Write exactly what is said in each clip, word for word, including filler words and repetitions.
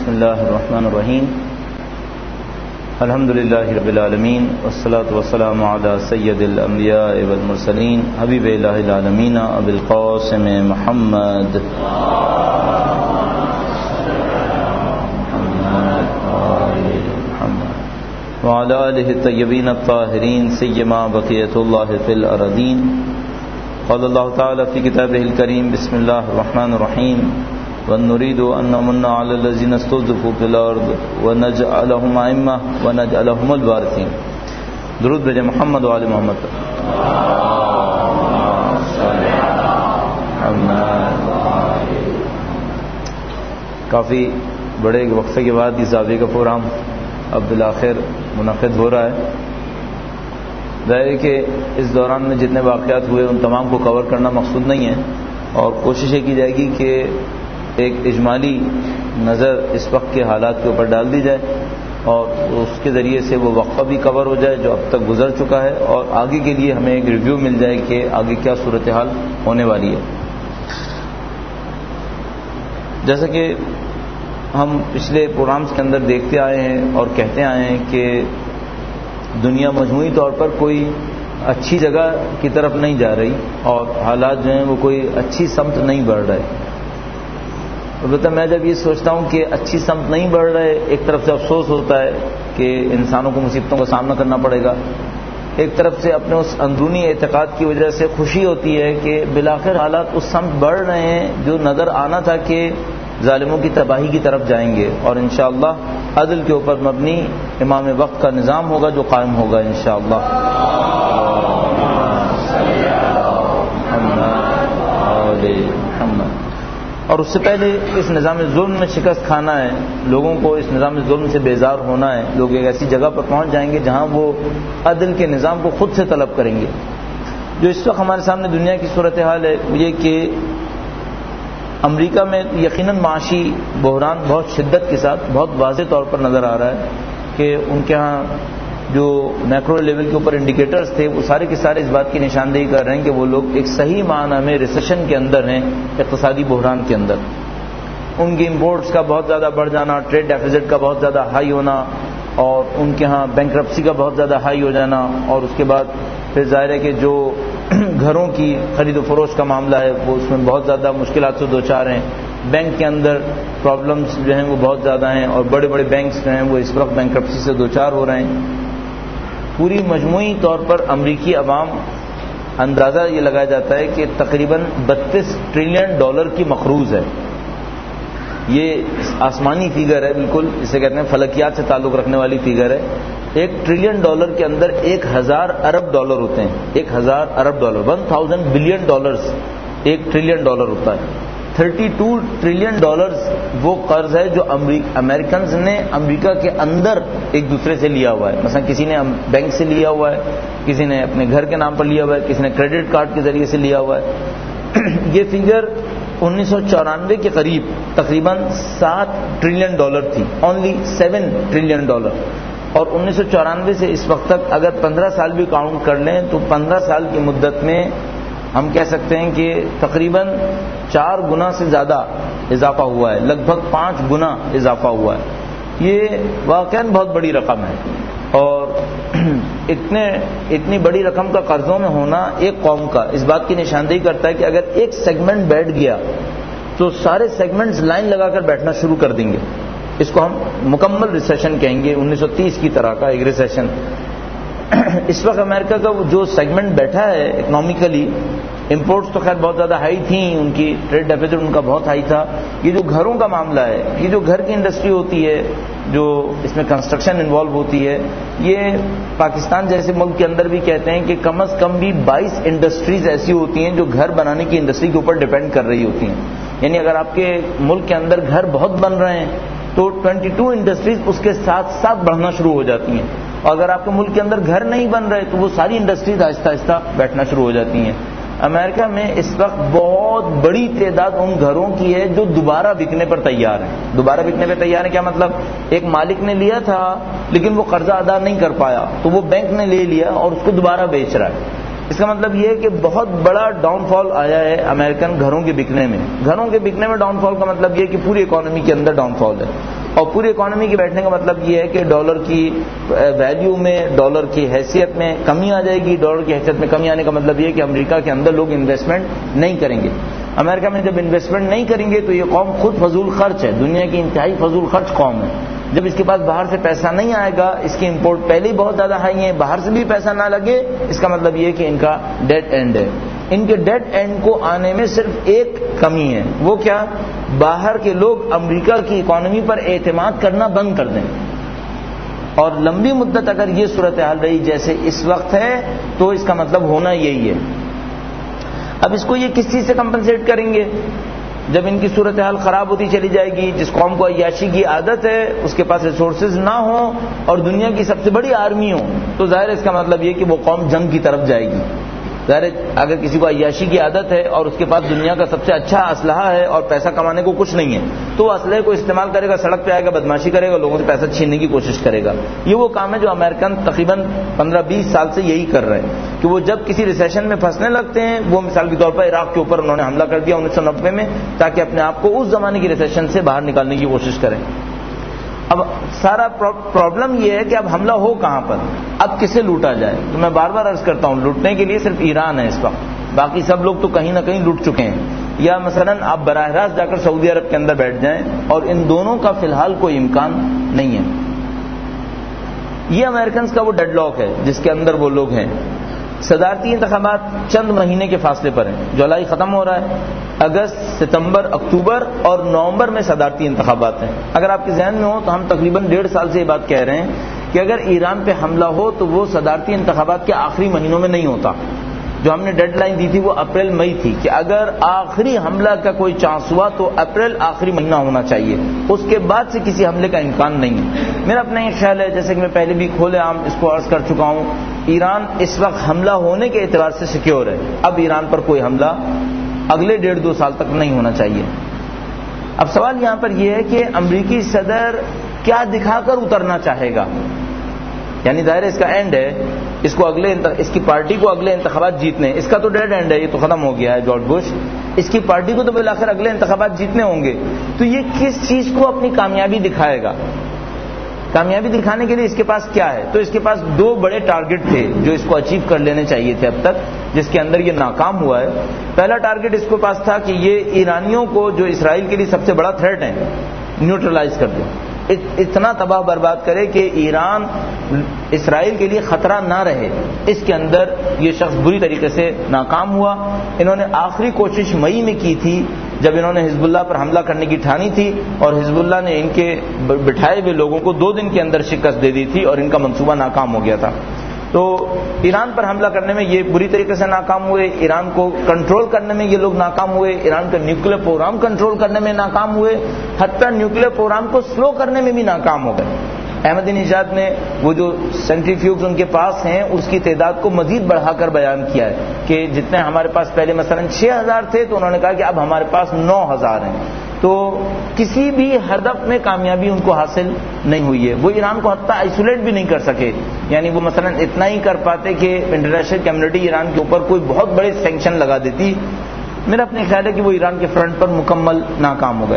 بسم اللہ الرحمن الرحیم الحمد للہ رب العالمین والصلاة والسلام علی سید الانبیاء والمرسلین حبیب الہ العالمین ابی القاسم محمد وعلی آلہ الطیبین الطاہرین سیما بقیۃ اللہ فی الارضین. قال اللہ تعالی فی کتابہ الکریم بسم اللہ الرحمن الرحیم وَنُرِيدُ أَن نَّمُنَّ عَلَى الَّذِينَ اسْتُضْعِفُوا فِي الْأَرْضِ وَنَجْعَلَهُمْ أَئِمَّةً وَنَجْعَلَهُمُ الْوَارِثِينَ. درود بھیجیں محمد و آل محمد. کافی بڑے وقفے کے بعد اس زاویے کا پروگرام اب بالآخر منعقد ہو رہا ہے. ظاہر ہے کہ اس دوران میں جتنے واقعات ہوئے ان تمام کو کور کرنا مقصود نہیں ہے، اور کوشش یہ کی جائے گی کہ ایک اجمالی نظر اس وقت کے حالات کے اوپر ڈال دی جائے اور اس کے ذریعے سے وہ وقفہ بھی کور ہو جائے جو اب تک گزر چکا ہے، اور آگے کے لیے ہمیں ایک ریویو مل جائے کہ آگے کیا صورتحال ہونے والی ہے. جیسا کہ ہم پچھلے پروگرامز کے اندر دیکھتے آئے ہیں اور کہتے آئے ہیں کہ دنیا مجموعی طور پر کوئی اچھی جگہ کی طرف نہیں جا رہی اور حالات جو ہیں وہ کوئی اچھی سمت نہیں بڑھ رہے. البتہ میں جب یہ سوچتا ہوں کہ اچھی سمت نہیں بڑھ رہے، ایک طرف سے افسوس ہوتا ہے کہ انسانوں کو مصیبتوں کا سامنا کرنا پڑے گا، ایک طرف سے اپنے اس اندرونی اعتقاد کی وجہ سے خوشی ہوتی ہے کہ بالآخر حالات اس سمت بڑھ رہے ہیں جو نظر آنا تھا کہ ظالموں کی تباہی کی طرف جائیں گے، اور انشاءاللہ عدل کے اوپر مبنی امام وقت کا نظام ہوگا جو قائم ہوگا انشاءاللہ. اور اس سے پہلے اس نظام ظلم میں شکست کھانا ہے، لوگوں کو اس نظام ظلم سے بیزار ہونا ہے. لوگ ایک ایسی جگہ پر پہنچ جائیں گے جہاں وہ عدل کے نظام کو خود سے طلب کریں گے. جو اس وقت ہمارے سامنے دنیا کی صورتحال ہے یہ کہ امریکہ میں یقیناً معاشی بحران بہت شدت کے ساتھ بہت واضح طور پر نظر آ رہا ہے کہ ان کے ہاں جو میکرو لیول کے اوپر انڈیکیٹرز تھے وہ سارے کے سارے اس بات کی نشاندہی کر رہے ہیں کہ وہ لوگ ایک صحیح معنی میں ریسیشن کے اندر ہیں، اقتصادی بحران کے اندر. ان کی امپورٹس کا بہت زیادہ بڑھ جانا، ٹریڈ ڈیفیزٹ کا بہت زیادہ ہائی ہونا، اور ان کے ہاں بینکرپسی کا بہت زیادہ ہائی ہو جانا، اور اس کے بعد پھر ظاہر ہے کہ جو گھروں کی خرید و فروخت کا معاملہ ہے وہ اس میں بہت زیادہ مشکلات سے دوچار ہیں. بینک کے اندر پرابلمز جو ہیں وہ بہت زیادہ ہیں، اور بڑے بڑے بینکس جو ہیں وہ اس وقت بینکرپسی سے دوچار ہو رہے ہیں. پوری مجموعی طور پر امریکی عوام اندازہ یہ لگایا جاتا ہے کہ تقریباً بتیس ٹریلین ڈالر کی مقروض ہے. یہ آسمانی فیگر ہے، بالکل اسے کہتے ہیں فلکیات سے تعلق رکھنے والی فیگر ہے. ایک ٹریلین ڈالر کے اندر ایک ہزار ارب ڈالر ہوتے ہیں. ایک ہزار ارب dollar, one thousand billion dollars ایک ٹریلین ڈالر ہوتا ہے. تھرٹی ٹو ٹریلین ڈالرز وہ قرض ہے جو امریکنز نے امریکہ کے اندر ایک دوسرے سے لیا ہوا ہے. مثلا کسی نے بینک سے لیا ہوا ہے، کسی نے اپنے گھر کے نام پر لیا ہوا ہے، کسی نے کریڈٹ کارڈ کے ذریعے سے لیا ہوا ہے. یہ فگر انیس سو چورانوے کے قریب تقریباً سات ٹریلین ڈالر تھی، اونلی سیون ٹریلین ڈالر. اور انیس سو چورانوے سے اس وقت تک اگر پندرہ سال بھی کاؤنٹ کر لیں تو پندرہ سال کی مدت میں ہم کہہ سکتے ہیں کہ تقریباً چار گنا سے زیادہ اضافہ ہوا ہے، لگ بھگ پانچ گنا اضافہ ہوا ہے. یہ واقعاً بہت بڑی رقم ہے، اور اتنے اتنی بڑی رقم کا قرضوں میں ہونا ایک قوم کا اس بات کی نشاندہی کرتا ہے کہ اگر ایک سیگمنٹ بیٹھ گیا تو سارے سیگمنٹس لائن لگا کر بیٹھنا شروع کر دیں گے. اس کو ہم مکمل ریسیشن کہیں گے، انیس سو تیس کی طرح کا ایک ریسیشن. اس وقت امریکہ کا جو سیگمنٹ بیٹھا ہے اکنامکلی، امپورٹس تو خیر بہت زیادہ ہائی تھیں، ان کی ٹریڈ ڈیفیزٹ ان کا بہت ہائی تھا. یہ جو گھروں کا معاملہ ہے، یہ جو گھر کی انڈسٹری ہوتی ہے جو اس میں کنسٹرکشن انوالو ہوتی ہے، یہ پاکستان جیسے ملک کے اندر بھی کہتے ہیں کہ کم از کم بھی بائیس انڈسٹریز ایسی ہوتی ہیں جو گھر بنانے کی انڈسٹری کے اوپر ڈیپینڈ کر رہی ہوتی ہیں. یعنی اگر آپ کے ملک کے اندر گھر بہت بن رہے ہیں تو بائیس انڈسٹریز اس کے ساتھ ساتھ بڑھنا شروع ہو جاتی ہیں، اور اگر آپ کے ملک کے اندر گھر نہیں بن رہے تو وہ ساری انڈسٹریز آہستہ آہستہ بیٹھنا شروع ہو جاتی ہیں. امریکہ میں اس وقت بہت بڑی تعداد ان گھروں کی ہے جو دوبارہ بکنے پر تیار ہیں. دوبارہ بکنے پر تیار ہیں کیا مطلب؟ ایک مالک نے لیا تھا لیکن وہ قرضہ ادا نہیں کر پایا تو وہ بینک نے لے لیا اور اس کو دوبارہ بیچ رہا ہے. اس کا مطلب یہ ہے کہ بہت بڑا ڈاؤن فال آیا ہے امریکن گھروں کے بکنے میں. گھروں کے بکنے میں ڈاؤن فال کا مطلب یہ ہے کہ پوری اکانومی کے اندر ڈاؤن فال ہے. اور پوری اکانومی کے بیٹھنے کا مطلب یہ ہے کہ ڈالر کی ویلیو میں، ڈالر کی حیثیت میں کمی آ جائے گی. ڈالر کی حیثیت میں کمی آنے کا مطلب یہ ہے کہ امریکہ کے اندر لوگ انویسٹمنٹ نہیں کریں گے. امریکہ میں جب انویسٹمنٹ نہیں کریں گے تو یہ قوم خود فضول خرچ ہے، دنیا کی انتہائی فضول خرچ قوم ہے. جب اس کے پاس باہر سے پیسہ نہیں آئے گا، اس کی امپورٹ پہلے ہی بہت زیادہ ہائی ہے، باہر سے بھی پیسہ نہ لگے، اس کا مطلب یہ ہے کہ ان کا ڈیڈ اینڈ ہے. ان کے ڈیڈ اینڈ کو آنے میں صرف ایک کمی ہے، وہ کیا؟ باہر کے لوگ امریکہ کی اکانومی پر اعتماد کرنا بند کر دیں. اور لمبی مدت اگر یہ صورتحال رہی جیسے اس وقت ہے تو اس کا مطلب ہونا یہی ہے. اب اس کو یہ کس چیز سے کمپنسیٹ کریں گے؟ جب ان کی صورتحال خراب ہوتی چلی جائے گی، جس قوم کو عیاشی کی عادت ہے، اس کے پاس ریسورسز نہ ہوں اور دنیا کی سب سے بڑی آرمی ہو، تو ظاہر ہے اس کا مطلب یہ کہ وہ قوم جنگ کی طرف جائے گی. ظاہر ہے اگر کسی کو عیاشی کی عادت ہے اور اس کے پاس دنیا کا سب سے اچھا اسلحہ ہے اور پیسہ کمانے کو کچھ نہیں ہے، تو وہ اسلحے کو استعمال کرے گا، سڑک پہ آئے گا، بدماشی کرے گا، لوگوں سے پیسہ چھیننے کی کوشش کرے گا. یہ وہ کام ہے جو امریکن تقریباً پندرہ بیس سال سے یہی کر رہے ہیں کہ وہ جب کسی ریسیشن میں پھنسنے لگتے ہیں، وہ مثال کے طور پر عراق کے اوپر انہوں نے حملہ کر دیا انیس سو نبے میں تاکہ اپنے آپ کو اس زمانے کی ریسیشن سے باہر نکالنے کی کوشش کریں. اب سارا پرابلم یہ ہے کہ اب حملہ ہو کہاں پر، اب کسے لوٹا جائے. تو میں بار بار عرض کرتا ہوں، لوٹنے کے لیے صرف ایران ہے اس وقت، باقی سب لوگ تو کہیں نہ کہیں لوٹ چکے ہیں. یا مثلا آپ براہ راست جا کر سعودی عرب کے اندر بیٹھ جائیں، اور ان دونوں کا فی الحال کوئی امکان نہیں ہے. یہ امریکنز کا وہ ڈیڈ لاک ہے جس کے اندر وہ لوگ ہیں. صدارتی انتخابات چند مہینے کے فاصلے پر ہیں. جولائی ختم ہو رہا ہے، اگست، ستمبر، اکتوبر اور نومبر میں صدارتی انتخابات ہیں. اگر آپ کے ذہن میں ہو تو ہم تقریباً ڈیڑھ سال سے یہ بات کہہ رہے ہیں کہ اگر ایران پہ حملہ ہو تو وہ صدارتی انتخابات کے آخری مہینوں میں نہیں ہوتا. جو ہم نے ڈیڈ لائن دی تھی وہ اپریل مئی تھی کہ اگر آخری حملہ کا کوئی چانس ہوا تو اپریل آخری مہینہ ہونا چاہیے، اس کے بعد سے کسی حملے کا امکان نہیں ہے. میرا اپنا یہ خیال ہے، جیسے کہ میں پہلے بھی کھولے عام اس کو عرض کر چکا ہوں، ایران اس وقت حملہ ہونے کے اعتبار سے سیکیور ہے. اب ایران پر کوئی حملہ اگلے ڈیڑھ دو سال تک نہیں ہونا چاہیے. اب سوال یہاں پر یہ ہے کہ امریکی صدر کیا دکھا کر اترنا چاہے گا. یعنی ظاہر اس کا اینڈ ہے، اس کو اگلے اس کی پارٹی کو اگلے انتخابات جیتنے، اس کا تو ڈیڈ اینڈ ہے، یہ تو ختم ہو گیا ہے جارج بش. اس کی پارٹی کو تو بالآخر اگلے انتخابات جیتنے ہوں گے. تو یہ کس چیز کو اپنی کامیابی دکھائے گا؟ کامیابی دکھانے کے لیے اس کے پاس کیا ہے؟ تو اس کے پاس دو بڑے ٹارگٹ تھے جو اس کو اچیو کر لینے چاہیے تھے اب تک، جس کے اندر یہ ناکام ہوا ہے. پہلا ٹارگٹ اس کے پاس تھا کہ یہ ایرانیوں کو جو اسرائیل کے لیے سب سے بڑا تھریٹ ہے نیوٹرلائز کر دیں، اتنا تباہ برباد کرے کہ ایران اسرائیل کے لیے خطرہ نہ رہے. اس کے اندر یہ شخص بری طریقے سے ناکام ہوا. انہوں نے آخری کوشش مئی میں کی تھی جب انہوں نے حزب اللہ پر حملہ کرنے کی ٹھانی تھی، اور حزب اللہ نے ان کے بٹھائے ہوئے لوگوں کو دو دن کے اندر شکست دے دی تھی اور ان کا منصوبہ ناکام ہو گیا تھا. تو ایران پر حملہ کرنے میں یہ بری طریقے سے ناکام ہوئے، ایران کو کنٹرول کرنے میں یہ لوگ ناکام ہوئے، ایران کا نیوکلیر پروگرام کنٹرول کرنے میں ناکام ہوئے، حتیٰ نیوکلیر پروگرام کو سلو کرنے میں بھی ناکام ہو گئے. احمدی نژاد نے وہ جو سینٹریفیوگز ان کے پاس ہیں اس کی تعداد کو مزید بڑھا کر بیان کیا ہے کہ جتنے ہمارے پاس پہلے مثلا چھ ہزار تھے تو انہوں نے کہا کہ اب ہمارے پاس نو ہزار ہیں. تو کسی بھی ہدف میں کامیابی ان کو حاصل نہیں ہوئی ہے. وہ ایران کو حتیٰ آئسولیٹ بھی نہیں کر سکے. یعنی وہ مثلا اتنا ہی کر پاتے کہ انٹرنیشنل کمیونٹی ایران کے اوپر کوئی بہت بڑے سینکشن لگا دیتی. میرا اپنے خیال ہے کہ وہ ایران کے فرنٹ پر مکمل ناکام ہو گئے.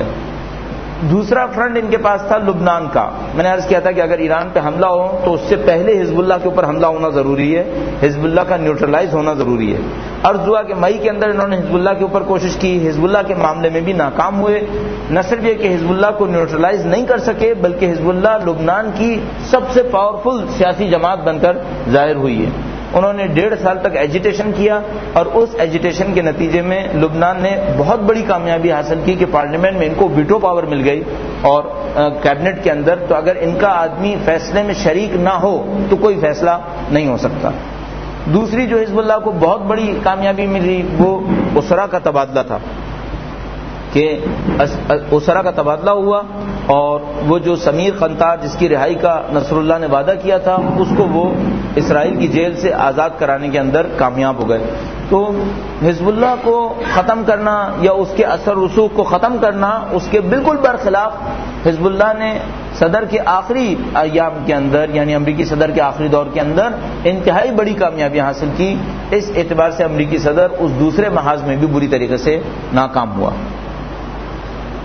دوسرا فرنٹ ان کے پاس تھا لبنان کا. میں نے عرض کیا تھا کہ اگر ایران پہ حملہ ہو تو اس سے پہلے حزب اللہ کے اوپر حملہ ہونا ضروری ہے، حزب اللہ کا نیوٹرلائز ہونا ضروری ہے. عرض ہوا کہ مئی کے اندر انہوں نے حزب اللہ کے اوپر کوشش کی، حزب اللہ کے معاملے میں بھی ناکام ہوئے. نہ صرف یہ کہ حزب اللہ کو نیوٹرلائز نہیں کر سکے بلکہ حزب اللہ لبنان کی سب سے پاورفل سیاسی جماعت بن کر ظاہر ہوئی ہے. انہوں نے ڈیڑھ سال تک ایجیٹیشن کیا اور اس ایجیٹیشن کے نتیجے میں لبنان نے بہت بڑی کامیابی حاصل کی کہ پارلیمنٹ میں ان کو ویٹو پاور مل گئی اور کیبنٹ کے اندر. تو اگر ان کا آدمی فیصلے میں شریک نہ ہو تو کوئی فیصلہ نہیں ہو سکتا. دوسری جو حزب اللہ کو بہت بڑی کامیابی ملی وہ اسرا کا تبادلہ تھا کہ اسرا کا تبادلہ ہوا اور وہ جو سمیر قنطار جس کی رہائی کا نصر اللہ نے وعدہ کیا تھا اس کو وہ اسرائیل کی جیل سے آزاد کرانے کے اندر کامیاب ہو گئے. تو حزب اللہ کو ختم کرنا یا اس کے اثر رسوخ کو ختم کرنا، اس کے بالکل برخلاف حزب اللہ نے صدر کے آخری ایام کے اندر یعنی امریکی صدر کے آخری دور کے اندر انتہائی بڑی کامیابی حاصل کی. اس اعتبار سے امریکی صدر اس دوسرے محاذ میں بھی بری طریقے سے ناکام ہوا.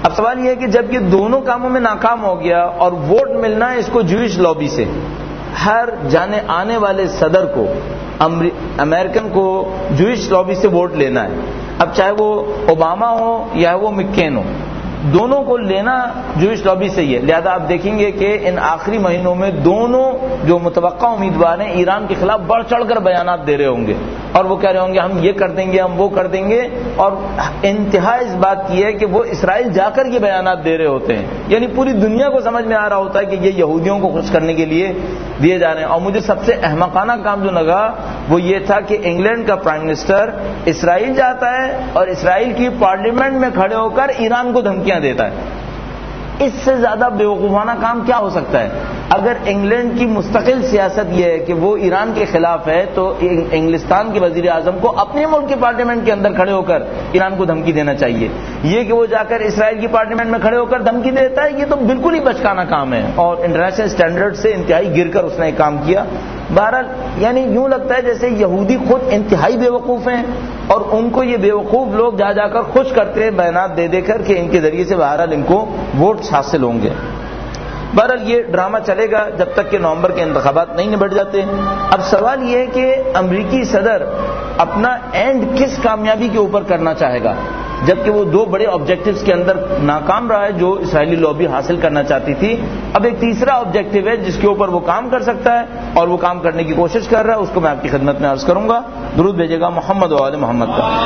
اب سوال یہ ہے کہ جب یہ دونوں کاموں میں ناکام ہو گیا اور ووٹ ملنا ہے اس کو جوئش لابی سے، ہر جانے آنے والے صدر کو امریکن کو جوئش لابی سے ووٹ لینا ہے، اب چاہے وہ اوباما ہو یا وہ مکین ہو، دونوں کو لینا جوئش لابی سے ہی ہے. لہذا آپ دیکھیں گے کہ ان آخری مہینوں میں دونوں جو متوقع امیدوار ہیں ایران کے خلاف بڑھ چڑھ کر بیانات دے رہے ہوں گے اور وہ کہہ رہے ہوں گے ہم یہ کر دیں گے، ہم وہ کر دیں گے، اور انتہا اس بات کی ہے کہ وہ اسرائیل جا کر یہ بیانات دے رہے ہوتے ہیں. یعنی پوری دنیا کو سمجھ میں آ رہا ہوتا ہے کہ یہ یہودیوں کو خوش کرنے کے لیے دیے جا رہے ہیں. اور مجھے سب سے احمقانہ کام جو لگا وہ یہ تھا کہ انگلینڈ کا پرائم منسٹر اسرائیل جاتا ہے اور اسرائیل کی پارلیمنٹ میں کھڑے ہو کر ایران کو دھمکیاں دیتا ہے. اس سے زیادہ بیوقوفانہ کام کیا ہو سکتا ہے؟ اگر انگلینڈ کی مستقل سیاست یہ ہے کہ وہ ایران کے خلاف ہے تو انگلستان کے وزیر اعظم کو اپنے ملک کی پارلیمنٹ کے اندر کھڑے ہو کر ایران کو دھمکی دینا چاہیے. یہ کہ وہ جا کر اسرائیل کی پارلیمنٹ میں کھڑے ہو کر دھمکی دیتا ہے یہ تو بالکل ہی بچکانا کام ہے اور انٹرنیشنل اسٹینڈرڈ سے انتہائی گر کر اس نے کام کیا. بہرحال یعنی یوں لگتا ہے جیسے یہودی خود انتہائی بیوقوف ہیں اور ان کو یہ بیوقوف لوگ جا جا کر خوش کرتے ہیں بیانات دے دے کر کہ ان کے ذریعے سے بہرحال ان کو ووٹس حاصل ہوں گے. بہرحال یہ ڈرامہ چلے گا جب تک کہ نومبر کے انتخابات نہیں نبٹ جاتے. اب سوال یہ ہے کہ امریکی صدر اپنا اینڈ کس کامیابی کے اوپر کرنا چاہے گا جبکہ وہ دو بڑے آبجیکٹیوز کے اندر ناکام رہا ہے جو اسرائیلی لابی حاصل کرنا چاہتی تھی. اب ایک تیسرا آبجیکٹیو ہے جس کے اوپر وہ کام کر سکتا ہے اور وہ کام کرنے کی کوشش کر رہا ہے، اس کو میں آپ کی خدمت میں عرض کروں گا. درود بھیجے گا محمد و آل محمد کا.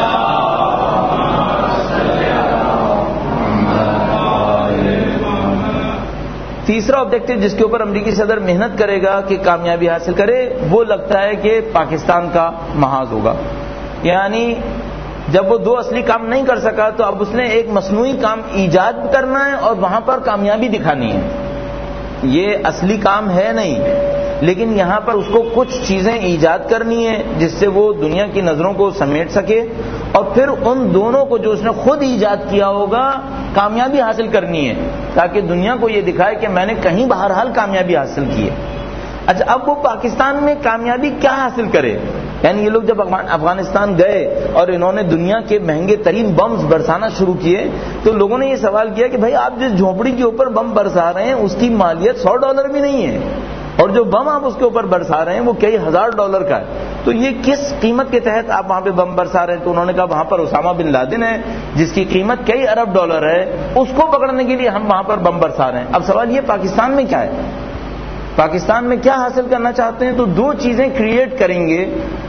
تیسرا آبجیکٹیو جس کے اوپر امریکی صدر محنت کرے گا کہ کامیابی حاصل کرے وہ لگتا ہے کہ پاکستان کا محاذ ہوگا. یعنی جب وہ دو اصلی کام نہیں کر سکا تو اب اس نے ایک مصنوعی کام ایجاد کرنا ہے اور وہاں پر کامیابی دکھانی ہے. یہ اصلی کام ہے نہیں لیکن یہاں پر اس کو کچھ چیزیں ایجاد کرنی ہے جس سے وہ دنیا کی نظروں کو سمیٹ سکے اور پھر ان دونوں کو جو اس نے خود ایجاد کیا ہوگا کامیابی حاصل کرنی ہے تاکہ دنیا کو یہ دکھائے کہ میں نے کہیں بہرحال کامیابی حاصل کی ہے. اچھا اب وہ پاکستان میں کامیابی کیا حاصل کرے؟ یعنی یہ لوگ جب افغانستان گئے اور انہوں نے دنیا کے مہنگے ترین بمز برسانا شروع کیے تو لوگوں نے یہ سوال کیا کہ بھائی آپ جس جھونپڑی کے اوپر بم برسا رہے ہیں اس کی مالیت سو ڈالر بھی نہیں ہے اور جو بم آپ اس کے اوپر برسا رہے ہیں وہ کئی ہزار ڈالر کا ہے، تو یہ کس قیمت کے تحت آپ وہاں پہ بم برسا رہے ہیں؟ تو انہوں نے کہا وہاں پر اسامہ بن لادن ہے جس کی قیمت کئی ارب ڈالر ہے، اس کو پکڑنے کے لیے ہم وہاں پر بم برسا رہے ہیں. اب سوال یہ پاکستان میں کیا ہے؟ پاکستان میں کیا حاصل کرنا چاہتے ہیں؟ تو دو چیزیں کریٹ کریں گے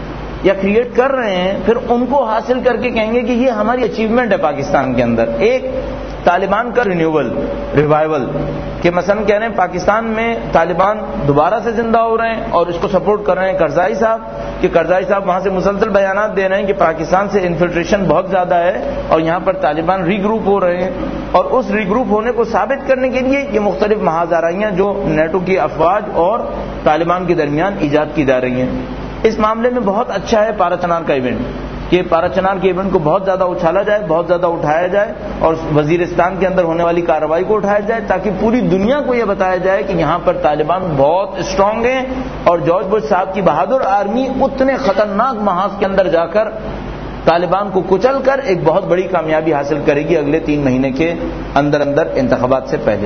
یا کریٹ کر رہے ہیں پھر ان کو حاصل کر کے کہیں گے کہ یہ ہماری اچیومنٹ ہے پاکستان کے اندر. ایک طالبان کا رینیول ریوائول کہ مثلا کہہ رہے ہیں پاکستان میں طالبان دوبارہ سے زندہ ہو رہے ہیں اور اس کو سپورٹ کر رہے ہیں کرزائی صاحب کہ کرزائی صاحب وہاں سے مسلسل بیانات دے رہے ہیں کہ پاکستان سے انفلٹریشن بہت زیادہ ہے اور یہاں پر طالبان ری گروپ ہو رہے ہیں اور اس ری گروپ ہونے کو ثابت کرنے کے لیے یہ مختلف محاذ آرائیاں جو نیٹو کی افواج اور طالبان کے درمیان ایجاد کی جا رہی ہیں. اس معاملے میں بہت اچھا ہے پارا چنار کا ایونٹ کہ پارا چنار کے ایونٹ کو بہت زیادہ اچھالا جائے، بہت زیادہ اٹھایا جائے اور وزیرستان کے اندر ہونے والی کارروائی کو اٹھایا جائے تاکہ پوری دنیا کو یہ بتایا جائے کہ یہاں پر طالبان بہت اسٹرانگ ہیں اور جارج بش صاحب کی بہادر آرمی اتنے خطرناک محاذ کے اندر جا کر طالبان کو کچل کر ایک بہت بڑی کامیابی حاصل کرے گی اگلے تین مہینے کے اندر اندر انتخابات سے پہلے.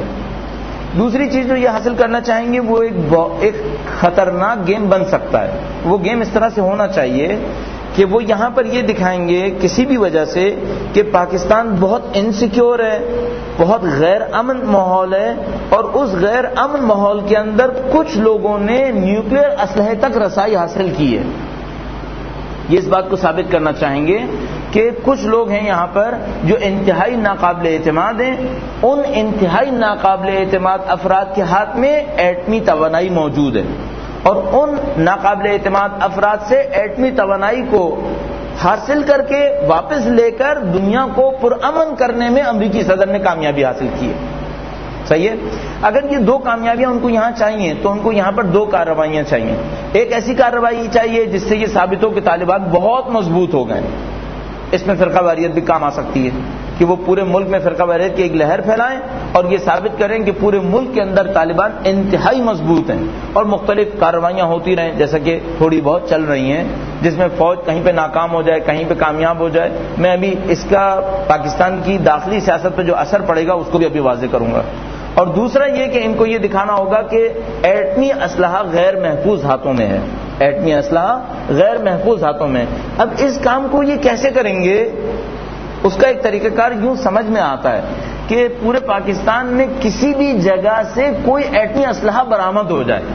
دوسری چیز جو یہ حاصل کرنا چاہیں گے وہ ایک ایک خطرناک گیم بن سکتا ہے. وہ گیم اس طرح سے ہونا چاہیے کہ وہ یہاں پر یہ دکھائیں گے کسی بھی وجہ سے کہ پاکستان بہت انسیکیور ہے، بہت غیر امن ماحول ہے اور اس غیر امن ماحول کے اندر کچھ لوگوں نے نیوکلیئر اسلحے تک رسائی حاصل کی ہے. یہ اس بات کو ثابت کرنا چاہیں گے کہ کچھ لوگ ہیں یہاں پر جو انتہائی ناقابل اعتماد ہیں، ان انتہائی ناقابل اعتماد افراد کے ہاتھ میں ایٹمی توانائی موجود ہے اور ان ناقابل اعتماد افراد سے ایٹمی توانائی کو حاصل کر کے واپس لے کر دنیا کو پرامن کرنے میں امریکی صدر نے کامیابی حاصل کی ہے. صحیح ہے؟ اگر یہ دو کامیابیاں ان کو یہاں چاہیے تو ان کو یہاں پر دو کارروائیاں چاہیے. ایک ایسی کارروائی چاہیے جس سے یہ ثابت ہو کہ طالبان بہت مضبوط ہو گئے. اس میں فرقہ واریت بھی کام آ سکتی ہے کہ وہ پورے ملک میں فرقہ واریت کی ایک لہر پھیلائیں اور یہ ثابت کریں کہ پورے ملک کے اندر طالبان انتہائی مضبوط ہیں اور مختلف کارروائیاں ہوتی رہیں جیسا کہ تھوڑی بہت چل رہی ہیں جس میں فوج کہیں پہ ناکام ہو جائے, کہیں پہ کامیاب ہو جائے. میں ابھی اس کا پاکستان کی داخلی سیاست پہ جو اثر پڑے گا اس کو بھی ابھی واضح کروں گا. اور دوسرا یہ کہ ان کو یہ دکھانا ہوگا کہ ایٹمی اسلحہ غیر محفوظ ہاتھوں میں ہے, ایٹمی اسلحہ غیر محفوظ ہاتھوں میں. اب اس کام کو یہ کیسے کریں گے, اس کا ایک طریقہ کار یوں سمجھ میں آتا ہے کہ پورے پاکستان میں کسی بھی جگہ سے کوئی ایٹمی اسلحہ برآمد ہو جائے,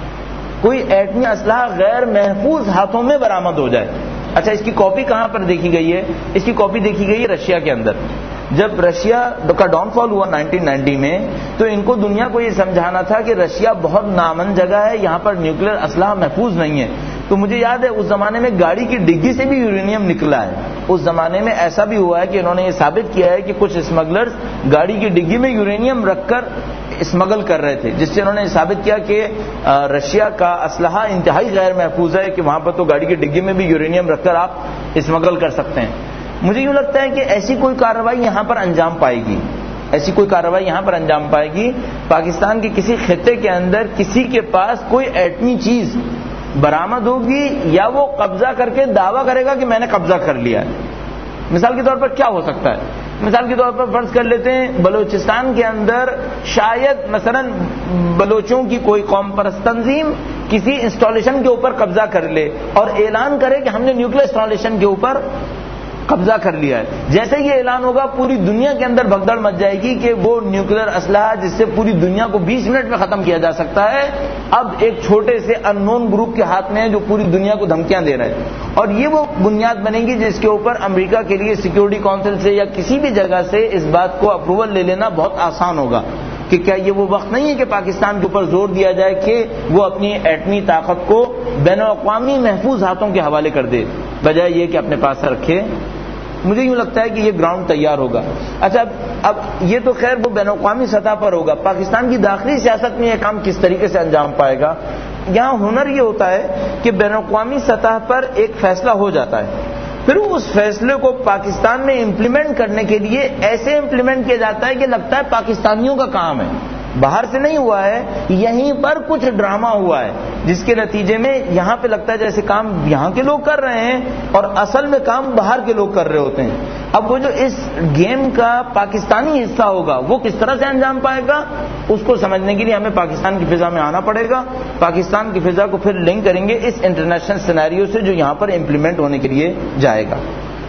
کوئی ایٹمی اسلحہ غیر محفوظ ہاتھوں میں برآمد ہو جائے. اچھا, اس کی کاپی کہاں پر دیکھی گئی ہے؟ اس کی کاپی دیکھی گئی ہے رشیا کے اندر. جب رشیا کا ڈاؤن فال ہوا نائنٹین نائنٹی میں, تو ان کو دنیا کو یہ سمجھانا تھا کہ رشیا بہت نامن جگہ ہے, یہاں پر نیوکلیر اسلحہ محفوظ نہیں ہے. تو مجھے یاد ہے اس زمانے میں گاڑی کی ڈگی سے بھی یورینیم نکلا ہے. اس زمانے میں ایسا بھی ہوا ہے کہ انہوں نے یہ ثابت کیا ہے کہ کچھ اسمگلرز گاڑی کی ڈگی میں یورینیم رکھ کر اسمگل کر رہے تھے, جس سے انہوں نے ثابت کیا کہ رشیا کا اسلحہ انتہائی غیر محفوظ ہے, کہ وہاں پر تو گاڑی کی ڈگی میں بھی یورینیم رکھ کر آپ اسمگل کر سکتے ہیں. مجھے یوں لگتا ہے کہ ایسی کوئی کارروائی یہاں پر انجام پائے گی, ایسی کوئی کارروائی یہاں پر انجام پائے گی. پاکستان کے کسی خطے کے اندر کسی کے پاس کوئی ایٹمی چیز برآمد ہوگی, یا وہ قبضہ کر کے دعویٰ کرے گا کہ میں نے قبضہ کر لیا ہے. مثال کے طور پر کیا ہو سکتا ہے؟ مثال کے طور پر فرض کر لیتے ہیں بلوچستان کے اندر شاید مثلا بلوچوں کی کوئی قوم پرست تنظیم کسی انسٹالیشن کے اوپر قبضہ کر لے اور اعلان کرے کہ ہم نے نیوکلیر انسٹالیشن کے اوپر قبضہ کر لیا ہے. جیسے یہ اعلان ہوگا پوری دنیا کے اندر بھگدڑ مچ جائے گی کہ وہ نیوکلیر اسلحہ جس سے پوری دنیا کو بیس منٹ میں ختم کیا جا سکتا ہے, اب ایک چھوٹے سے ان نون گروپ کے ہاتھ میں ہے جو پوری دنیا کو دھمکیاں دے رہے ہیں. اور یہ وہ بنیاد بنے گی جس کے اوپر امریکہ کے لیے سیکورٹی کونسل سے یا کسی بھی جگہ سے اس بات کو اپروول لے لینا بہت آسان ہوگا کہ کیا یہ وہ وقت نہیں ہے کہ پاکستان کے اوپر زور دیا جائے کہ وہ اپنی ایٹمی طاقت کو بین الاقوامی محفوظ ہاتھوں کے حوالے کر دے, بجائے یہ کہ اپنے پاس رکھے. مجھے یوں لگتا ہے کہ یہ گراؤنڈ تیار ہوگا. اچھا, اب یہ تو خیر وہ بین الاقوامی سطح پر ہوگا. پاکستان کی داخلی سیاست میں یہ کام کس طریقے سے انجام پائے گا؟ یہاں ہنر یہ ہوتا ہے کہ بین الاقوامی سطح پر ایک فیصلہ ہو جاتا ہے, پھر اس فیصلے کو پاکستان میں امپلیمنٹ کرنے کے لیے ایسے امپلیمنٹ کیا جاتا ہے کہ لگتا ہے پاکستانیوں کا کام ہے, باہر سے نہیں ہوا ہے, یہیں پر کچھ ڈرامہ ہوا ہے جس کے نتیجے میں یہاں پہ لگتا ہے جیسے کام یہاں کے لوگ کر رہے ہیں اور اصل میں کام باہر کے لوگ کر رہے ہوتے ہیں. اب وہ جو اس گیم کا پاکستانی حصہ ہوگا وہ کس طرح سے انجام پائے گا, اس کو سمجھنے کے لیے ہمیں پاکستان کی فضا میں آنا پڑے گا. پاکستان کی فضا کو پھر لنک کریں گے اس انٹرنیشنل سینیریو سے جو یہاں پر امپلیمنٹ ہونے کے لیے جائے گا.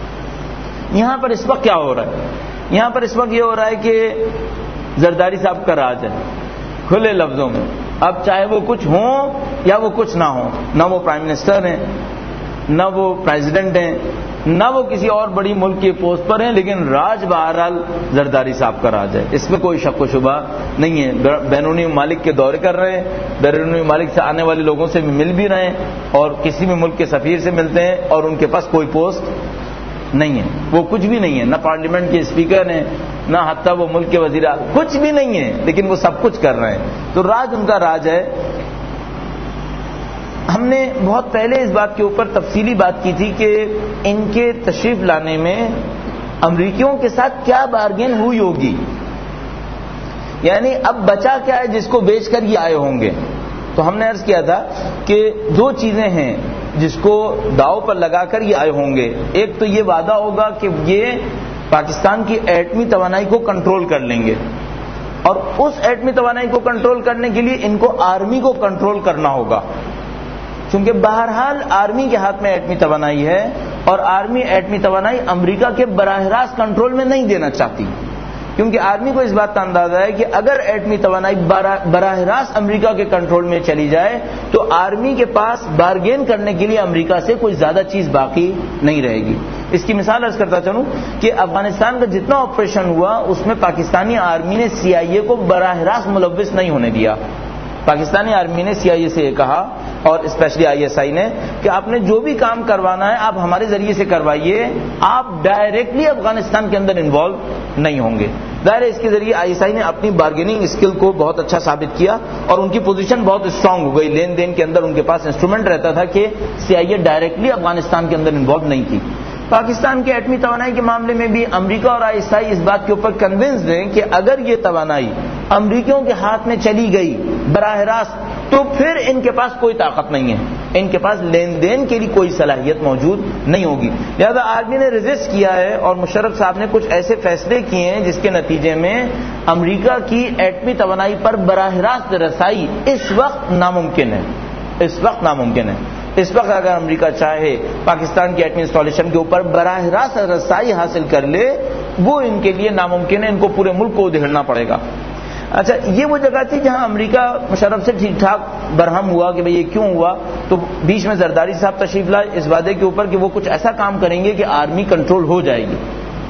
یہاں پر اس وقت کیا ہو رہا ہے؟ یہاں پر اس وقت یہ ہو رہا ہے کہ زرداری صاحب کا راج ہے کھلے لفظوں میں. اب چاہے وہ کچھ ہوں یا وہ کچھ نہ ہوں, نہ وہ پرائم منسٹر ہیں, نہ وہ پریزیڈنٹ ہیں, نہ وہ کسی اور بڑی ملک کی پوسٹ پر ہیں, لیکن راج بہرحال زرداری صاحب کا راج ہے, اس میں کوئی شک و شبہ نہیں ہے. بیرونی ممالک کے دورے کر رہے ہیں, بیرونی ممالک سے آنے والے لوگوں سے بھی مل بھی رہے ہیں, اور کسی بھی ملک کے سفیر سے ملتے ہیں, اور ان کے پاس کوئی پوسٹ نہیں ہے, وہ کچھ بھی نہیں ہے, نہ پارلیمنٹ کے اسپیکر ہیں, نہ حتیٰ وہ ملک کے وزیر, کچھ بھی نہیں ہے, لیکن وہ سب کچھ کر رہے ہیں. تو راج ان کا راج ہے. ہم نے بہت پہلے اس بات کے اوپر تفصیلی بات کی تھی کہ ان کے تشریف لانے میں امریکیوں کے ساتھ کیا بارگین ہوئی ہوگی, یعنی اب بچا کیا ہے جس کو بیچ کر یہ آئے ہوں گے. تو ہم نے عرض کیا تھا کہ دو چیزیں ہیں جس کو داؤ پر لگا کر یہ آئے ہوں گے. ایک تو یہ وعدہ ہوگا کہ یہ پاکستان کی ایٹمی توانائی کو کنٹرول کر لیں گے, اور اس ایٹمی توانائی کو کنٹرول کرنے کے لیے ان کو آرمی کو کنٹرول کرنا ہوگا, چونکہ بہرحال آرمی کے ہاتھ میں ایٹمی توانائی ہے, اور آرمی ایٹمی توانائی امریکہ کے براہ راست کنٹرول میں نہیں دینا چاہتی, کیونکہ آرمی کو اس بات کا اندازہ ہے کہ اگر ایٹمی توانائی براہ راست امریکہ کے کنٹرول میں چلی جائے تو آرمی کے پاس بارگین کرنے کے لیے امریکہ سے کوئی زیادہ چیز باقی نہیں رہے گی. اس کی مثال عرض کرتا چلوں کہ افغانستان کا جتنا آپریشن ہوا اس میں پاکستانی آرمی نے سی آئی اے کو براہ راست ملوث نہیں ہونے دیا. پاکستانی آرمی نے سی آئی اے سے یہ کہا, اور اسپیشلی آئی ایس آئی نے, کہ آپ نے جو بھی کام کروانا ہے آپ ہمارے ذریعے سے کروائیے, آپ ڈائریکٹلی افغانستان کے اندر انوالو نہیں ہوں گے. ظاہر ہے اس کے ذریعے آئی ایس آئی نے اپنی بارگیننگ اسکل کو بہت اچھا ثابت کیا, اور ان کی پوزیشن بہت اسٹرانگ ہو گئی. لین دین کے اندر ان کے پاس انسٹرومنٹ رہتا تھا کہ سی آئی اے ڈائریکٹلی افغانستان کے اندر انوالو نہیں تھی. پاکستان کے ایٹمی توانائی کے معاملے میں بھی امریکہ اور آئی ایس آئی اس بات کے اوپر کنونسڈ ہیں کہ اگر یہ توانائی امریکیوں کے ہاتھ میں چلی گئی براہ راست تو پھر ان کے پاس کوئی طاقت نہیں ہے. ان کے پاس لین دین کے لیے کوئی صلاحیت موجود نہیں ہوگی. لہذا آرمی نے ریزسٹ کیا ہے اور مشرف صاحب نے کچھ ایسے فیصلے کیے ہیں جس کے نتیجے میں امریکہ کی ایٹمی توانائی پر براہ راست رسائی اس وقت ناممکن ہے. اس وقت ناممکن ہے. اس وقت اگر امریکہ چاہے پاکستان کی ایٹمی انسٹالیشن کے اوپر براہ راست رسائی حاصل کر لے وہ ان کے لیے ناممکن ہے. ان کو پورے ملک کو ادھیڑنا پڑے گا. اچھا یہ وہ جگہ تھی جہاں امریکہ مشرف سے ٹھیک ٹھاک برہم ہوا کہ بھئی یہ کیوں ہوا. تو بیچ میں زرداری صاحب تشریف لائے اس وعدے کے اوپر کہ وہ کچھ ایسا کام کریں گے کہ آرمی کنٹرول ہو جائے گی.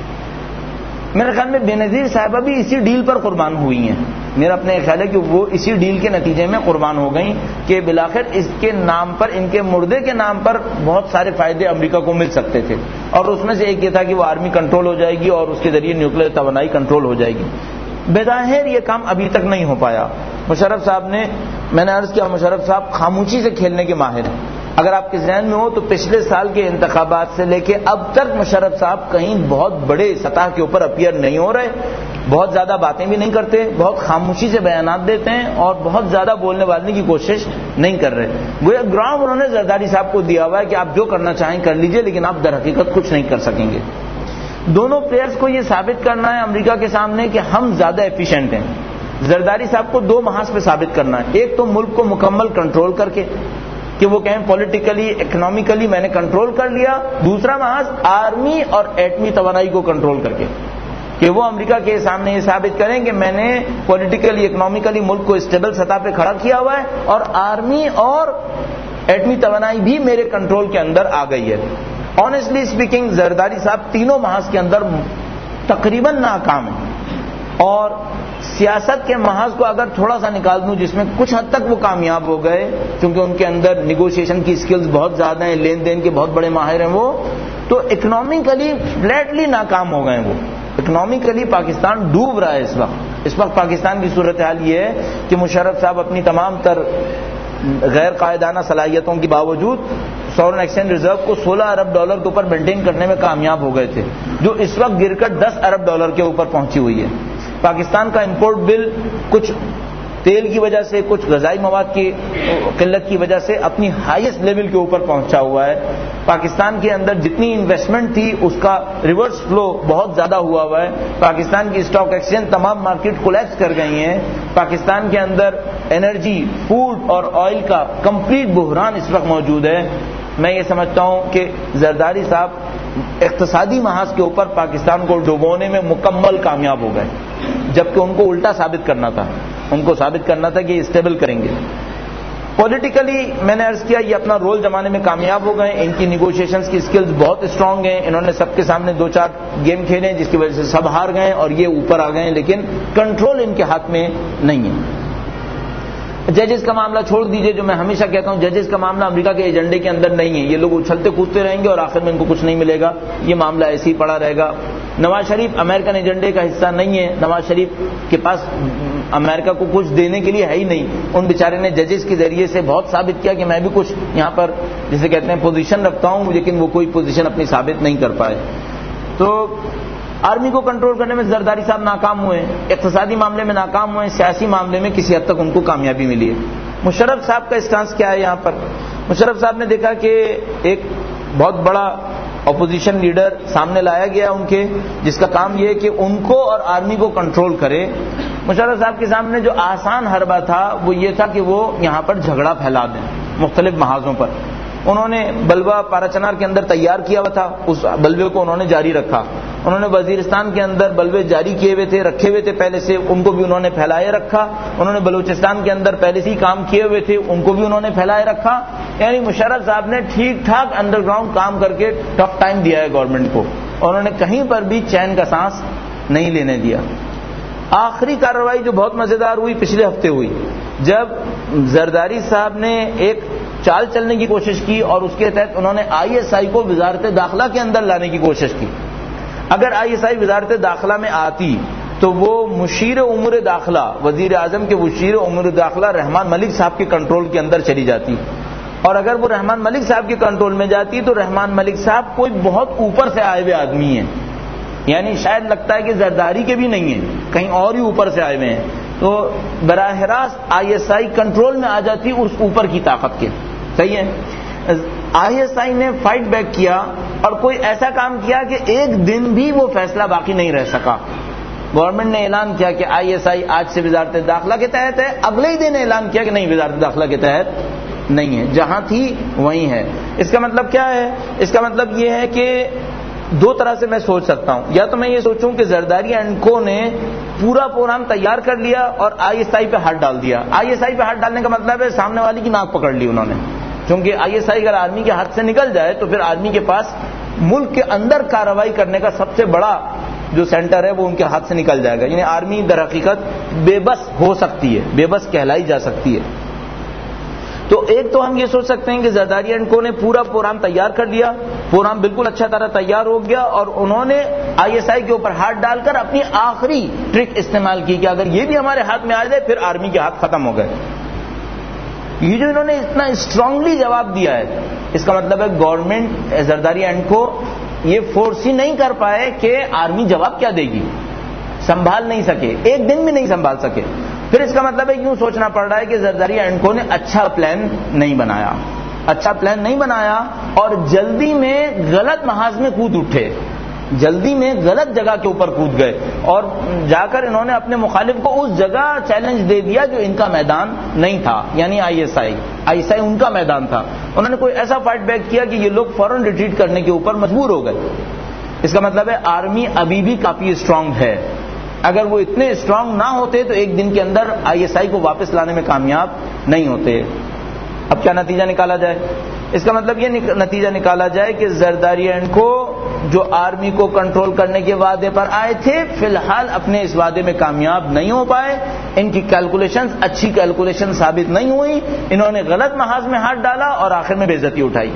میرے خیال میں بینظیر صاحبہ بھی اسی ڈیل پر قربان ہوئی ہیں. میرا اپنے خیال ہے کہ وہ اسی ڈیل کے نتیجے میں قربان ہو گئیں کہ بالآخر اس کے نام پر ان کے مردے کے نام پر بہت سارے فائدے امریکہ کو مل سکتے تھے اور اس میں سے ایک یہ تھا کہ وہ آرمی کنٹرول ہو جائے گی اور اس کے ذریعے نیوکلیر توانائی کنٹرول ہو جائے گی. بظاہر یہ کام ابھی تک نہیں ہو پایا. مشرف صاحب نے میں نے عرض کیا مشرف صاحب خاموشی سے کھیلنے کے ماہر ہیں. اگر آپ کے ذہن میں ہو تو پچھلے سال کے انتخابات سے لے کے اب تک مشرف صاحب کہیں بہت بڑے سطح کے اوپر اپیئر نہیں ہو رہے. بہت زیادہ باتیں بھی نہیں کرتے, بہت خاموشی سے بیانات دیتے ہیں اور بہت زیادہ بولنے والنے کی کوشش نہیں کر رہے. گویا گراؤنڈ انہوں نے زرداری صاحب کو دیا ہوا ہے کہ آپ جو کرنا چاہیں کر لیجئے لیکن آپ در حقیقت کچھ نہیں کر سکیں گے. دونوں پلیئرز کو یہ ثابت کرنا ہے امریکہ کے سامنے کہ ہم زیادہ ایفیشینٹ ہیں. زرداری صاحب کو دو محاذ پہ ثابت کرنا ہے. ایک تو ملک کو مکمل کنٹرول کر کے کہ وہ کہیں پولیٹیکلی اکنامیکلی میں نے کنٹرول کر لیا. دوسرا محاذ آرمی اور ایٹمی توانائی کو کنٹرول کر کے کہ وہ امریکہ کے سامنے یہ ثابت کریں کہ میں نے پولیٹیکلی اکنامیکلی ملک کو اسٹیبل سطح پہ کھڑا کیا ہوا ہے اور آرمی اور ایٹمی توانائی بھی میرے کنٹرول کے اندر آ گئی ہے. آنیسٹلی اسپیکنگ زرداری صاحب تینوں محاذ کے اندر تقریباً ناکام ہیں اور سیاست کے محاذ کو اگر تھوڑا سا نکال دوں جس میں کچھ حد تک وہ کامیاب ہو گئے کیونکہ ان کے اندر نیگوشیشن کی اسکلز بہت زیادہ ہیں, لین دین کے بہت بڑے ماہر ہیں وہ, تو اکنامکلی فلیٹلی ناکام ہو گئے وہ. اکنامکلی پاکستان ڈوب رہا ہے اس وقت. اس وقت پاکستان کی صورتحال یہ ہے کہ مشرف صاحب اپنی تمام تر غیر قائدانہ صلاحیتوں کے باوجود سورن ایکسچینج ریزرو کو سولہ ارب ڈالر کے اوپر مینٹین کرنے میں کامیاب ہو گئے تھے جو اس وقت گر کر دس ارب ڈالر کے اوپر پہنچی ہوئی ہے. پاکستان کا امپورٹ بل کچھ تیل کی وجہ سے کچھ غذائی مواد کی قلت کی وجہ سے اپنی ہائیسٹ لیول کے اوپر پہنچا ہوا ہے. پاکستان کے اندر جتنی انویسٹمنٹ تھی اس کا ریورس فلو بہت زیادہ ہوا ہوا ہے. پاکستان کی اسٹاک ایکسچینج تمام مارکیٹ کولیپس کر گئی ہیں. پاکستان کے اندر انرجی, فوڈ اور آئل کا کمپلیٹ بحران اس وقت موجود ہے. میں یہ سمجھتا ہوں کہ زرداری صاحب اقتصادی محاذ کے اوپر پاکستان کو ڈبونے میں مکمل کامیاب ہو گئے جبکہ ان کو الٹا ثابت کرنا تھا. ان کو ثابت کرنا تھا کہ یہ اسٹیبل کریں گے. پولیٹیکلی میں نے عرض کیا یہ اپنا رول جمانے میں کامیاب ہو گئے. ان کی نیگوشیشنز کی اسکلز بہت اسٹرانگ ہیں. انہوں نے سب کے سامنے دو چار گیم کھیلے جس کی وجہ سے سب ہار گئے اور یہ اوپر آ گئے لیکن کنٹرول ان کے ہاتھ میں نہیں ہے. ججز کا معاملہ چھوڑ دیجئے, جو میں ہمیشہ کہتا ہوں ججز کا معاملہ امریکہ کے ایجنڈے کے اندر نہیں ہے. یہ لوگ اچھلتے کودتے رہیں گے اور آخر میں ان کو کچھ نہیں ملے گا. یہ معاملہ ایسے ہی پڑا رہے گا. نواز شریف امریکن ایجنڈے کا حصہ نہیں ہے. نواز شریف کے پاس امریکہ کو کچھ دینے کے لیے ہے ہی نہیں. ان بیچارے نے ججز کے ذریعے سے بہت ثابت کیا کہ میں بھی کچھ یہاں پر جسے کہتے ہیں پوزیشن رکھتا ہوں لیکن وہ کوئی پوزیشن اپنی ثابت نہیں کر پائے. تو آرمی کو کنٹرول کرنے میں زرداری صاحب ناکام ہوئے, اقتصادی معاملے میں ناکام ہوئے, سیاسی معاملے میں کسی حد تک ان کو کامیابی ملی ہے. مشرف صاحب کا اسٹانس کیا ہے یہاں پر؟ مشرف صاحب نے دیکھا کہ ایک بہت بڑا اپوزیشن لیڈر سامنے لایا گیا ان کے جس کا کام یہ ہے کہ ان کو اور آرمی کو کنٹرول کرے. مشرف صاحب کے سامنے جو آسان حربہ تھا وہ یہ تھا کہ وہ یہاں پر جھگڑا پھیلا دیں مختلف محاذوں پر. انہوں نے بلوا پاراچنار کے اندر تیار کیا ہوا تھا, اس بلوے کو انہوں نے جاری رکھا. انہوں نے وزیرستان کے اندر بلوے جاری کیے ہوئے تھے, رکھے ہوئے تھے پہلے سے, ان کو بھی انہوں نے پھیلائے رکھا. انہوں نے بلوچستان کے اندر پہلے سے ہی کام کیے ہوئے تھے, ان کو بھی انہوں نے پھیلائے رکھا. یعنی مشرف صاحب نے ٹھیک ٹھاک انڈر گراؤنڈ کام کر کے ٹف ٹائم دیا ہے گورنمنٹ کو. انہوں نے کہیں پر بھی چین کا سانس نہیں لینے دیا. آخری کارروائی جو بہت مزیدار ہوئی پچھلے ہفتے ہوئی جب زرداری صاحب نے ایک چال چلنے کی کوشش کی اور اس کے تحت انہوں نے آئی ایس آئی کو وزارت داخلہ کے اندر لانے کی کوشش کی. اگر آئی ایس آئی وزارت داخلہ میں آتی تو وہ مشیر امور داخلہ, وزیر اعظم کے مشیر امور داخلہ رحمان ملک صاحب کے کنٹرول کے اندر چلی جاتی. اور اگر وہ رحمان ملک صاحب کے کنٹرول میں جاتی تو رحمان ملک صاحب کوئی بہت اوپر سے آئے ہوئے آدمی ہیں, یعنی شاید لگتا ہے کہ زرداری کے بھی نہیں ہیں, کہیں اور ہی اوپر سے آئے ہوئے ہیں. تو براہ راست آئی ایس آئی کنٹرول میں آ جاتی اس اوپر کی طاقت کے. صحیح ہے. آئی ایس آئی نے فائٹ بیک کیا اور کوئی ایسا کام کیا کہ ایک دن بھی وہ فیصلہ باقی نہیں رہ سکا. گورنمنٹ نے اعلان کیا کہ آئی ایس آئی آج سے وزارت داخلہ کے تحت ہے, اگلے ہی دن اعلان کیا کہ نہیں وزارت داخلہ کے تحت نہیں ہے, جہاں تھی وہیں ہے. اس کا مطلب کیا ہے؟ اس کا مطلب یہ ہے کہ دو طرح سے میں سوچ سکتا ہوں. یا تو میں یہ سوچوں کہ زرداری اینڈ کو نے پورا پروگرام تیار کر لیا اور آئی ایس آئی پہ ہاتھ ڈال دیا. آئی ایس آئی پہ ہاتھ ڈالنے کا مطلب ہے سامنے والی کی ناک پکڑ لی انہوں نے, کیونکہ آئی ایس آئی اگر آرمی کے ہاتھ سے نکل جائے تو پھر آرمی کے پاس ملک کے اندر کارروائی کرنے کا سب سے بڑا جو سینٹر ہے وہ ان کے ہاتھ سے نکل جائے گا. یعنی آرمی در حقیقت بے بس ہو سکتی ہے, بے بس کہلائی جا سکتی ہے. تو ایک تو ہم یہ سوچ سکتے ہیں کہ زرداری اینڈ کو نے پورا پروگرام تیار کر لیا, پروگرام بالکل اچھا طرح تیار ہو گیا اور انہوں نے آئی ایس آئی کے اوپر ہاتھ ڈال کر اپنی آخری ٹرک استعمال کی کہ اگر یہ بھی ہمارے ہاتھ میں آ جائے پھر آرمی کے ہاتھ ختم ہو گئے. یہ جو انہوں نے اتنا اسٹرانگلی جواب دیا ہے, اس کا مطلب ہے گورنمنٹ زرداری اینڈ کو یہ فورس ہی نہیں کر پائے کہ آرمی جواب کیا دے گی, سنبھال نہیں سکے, ایک دن بھی نہیں سنبھال سکے. پھر اس کا مطلب ہے یوں سوچنا پڑ رہا ہے کہ زرداری اینڈ کو نے اچھا پلان نہیں بنایا, اچھا پلان نہیں بنایا اور جلدی میں غلط محاذ میں کود اٹھے, جلدی میں غلط جگہ کے اوپر کود گئے اور جا کر انہوں نے اپنے مخالف کو اس جگہ چیلنج دے دیا جو ان کا میدان نہیں تھا, یعنی I S I I S I ان کا میدان تھا. انہوں نے کوئی ایسا فائٹ بیک کیا کہ یہ لوگ فوراً ریٹریٹ کرنے کے اوپر مجبور ہو گئے. اس کا مطلب ہے آرمی ابھی بھی کافی اسٹرانگ ہے. اگر وہ اتنے اسٹرانگ نہ ہوتے تو ایک دن کے اندر آئی ایس آئی کو واپس لانے میں کامیاب نہیں ہوتے. اب کیا نتیجہ نکالا جائے؟ اس کا مطلب یہ نتیجہ نکالا جائے کہ زرداری اینڈ کو جو آرمی کو کنٹرول کرنے کے وعدے پر آئے تھے فی الحال اپنے اس وعدے میں کامیاب نہیں ہو پائے. ان کی کیلکولیشنز اچھی کیلکولیشن ثابت نہیں ہوئی, انہوں نے غلط محاذ میں ہاتھ ڈالا اور آخر میں بے عزتی اٹھائی.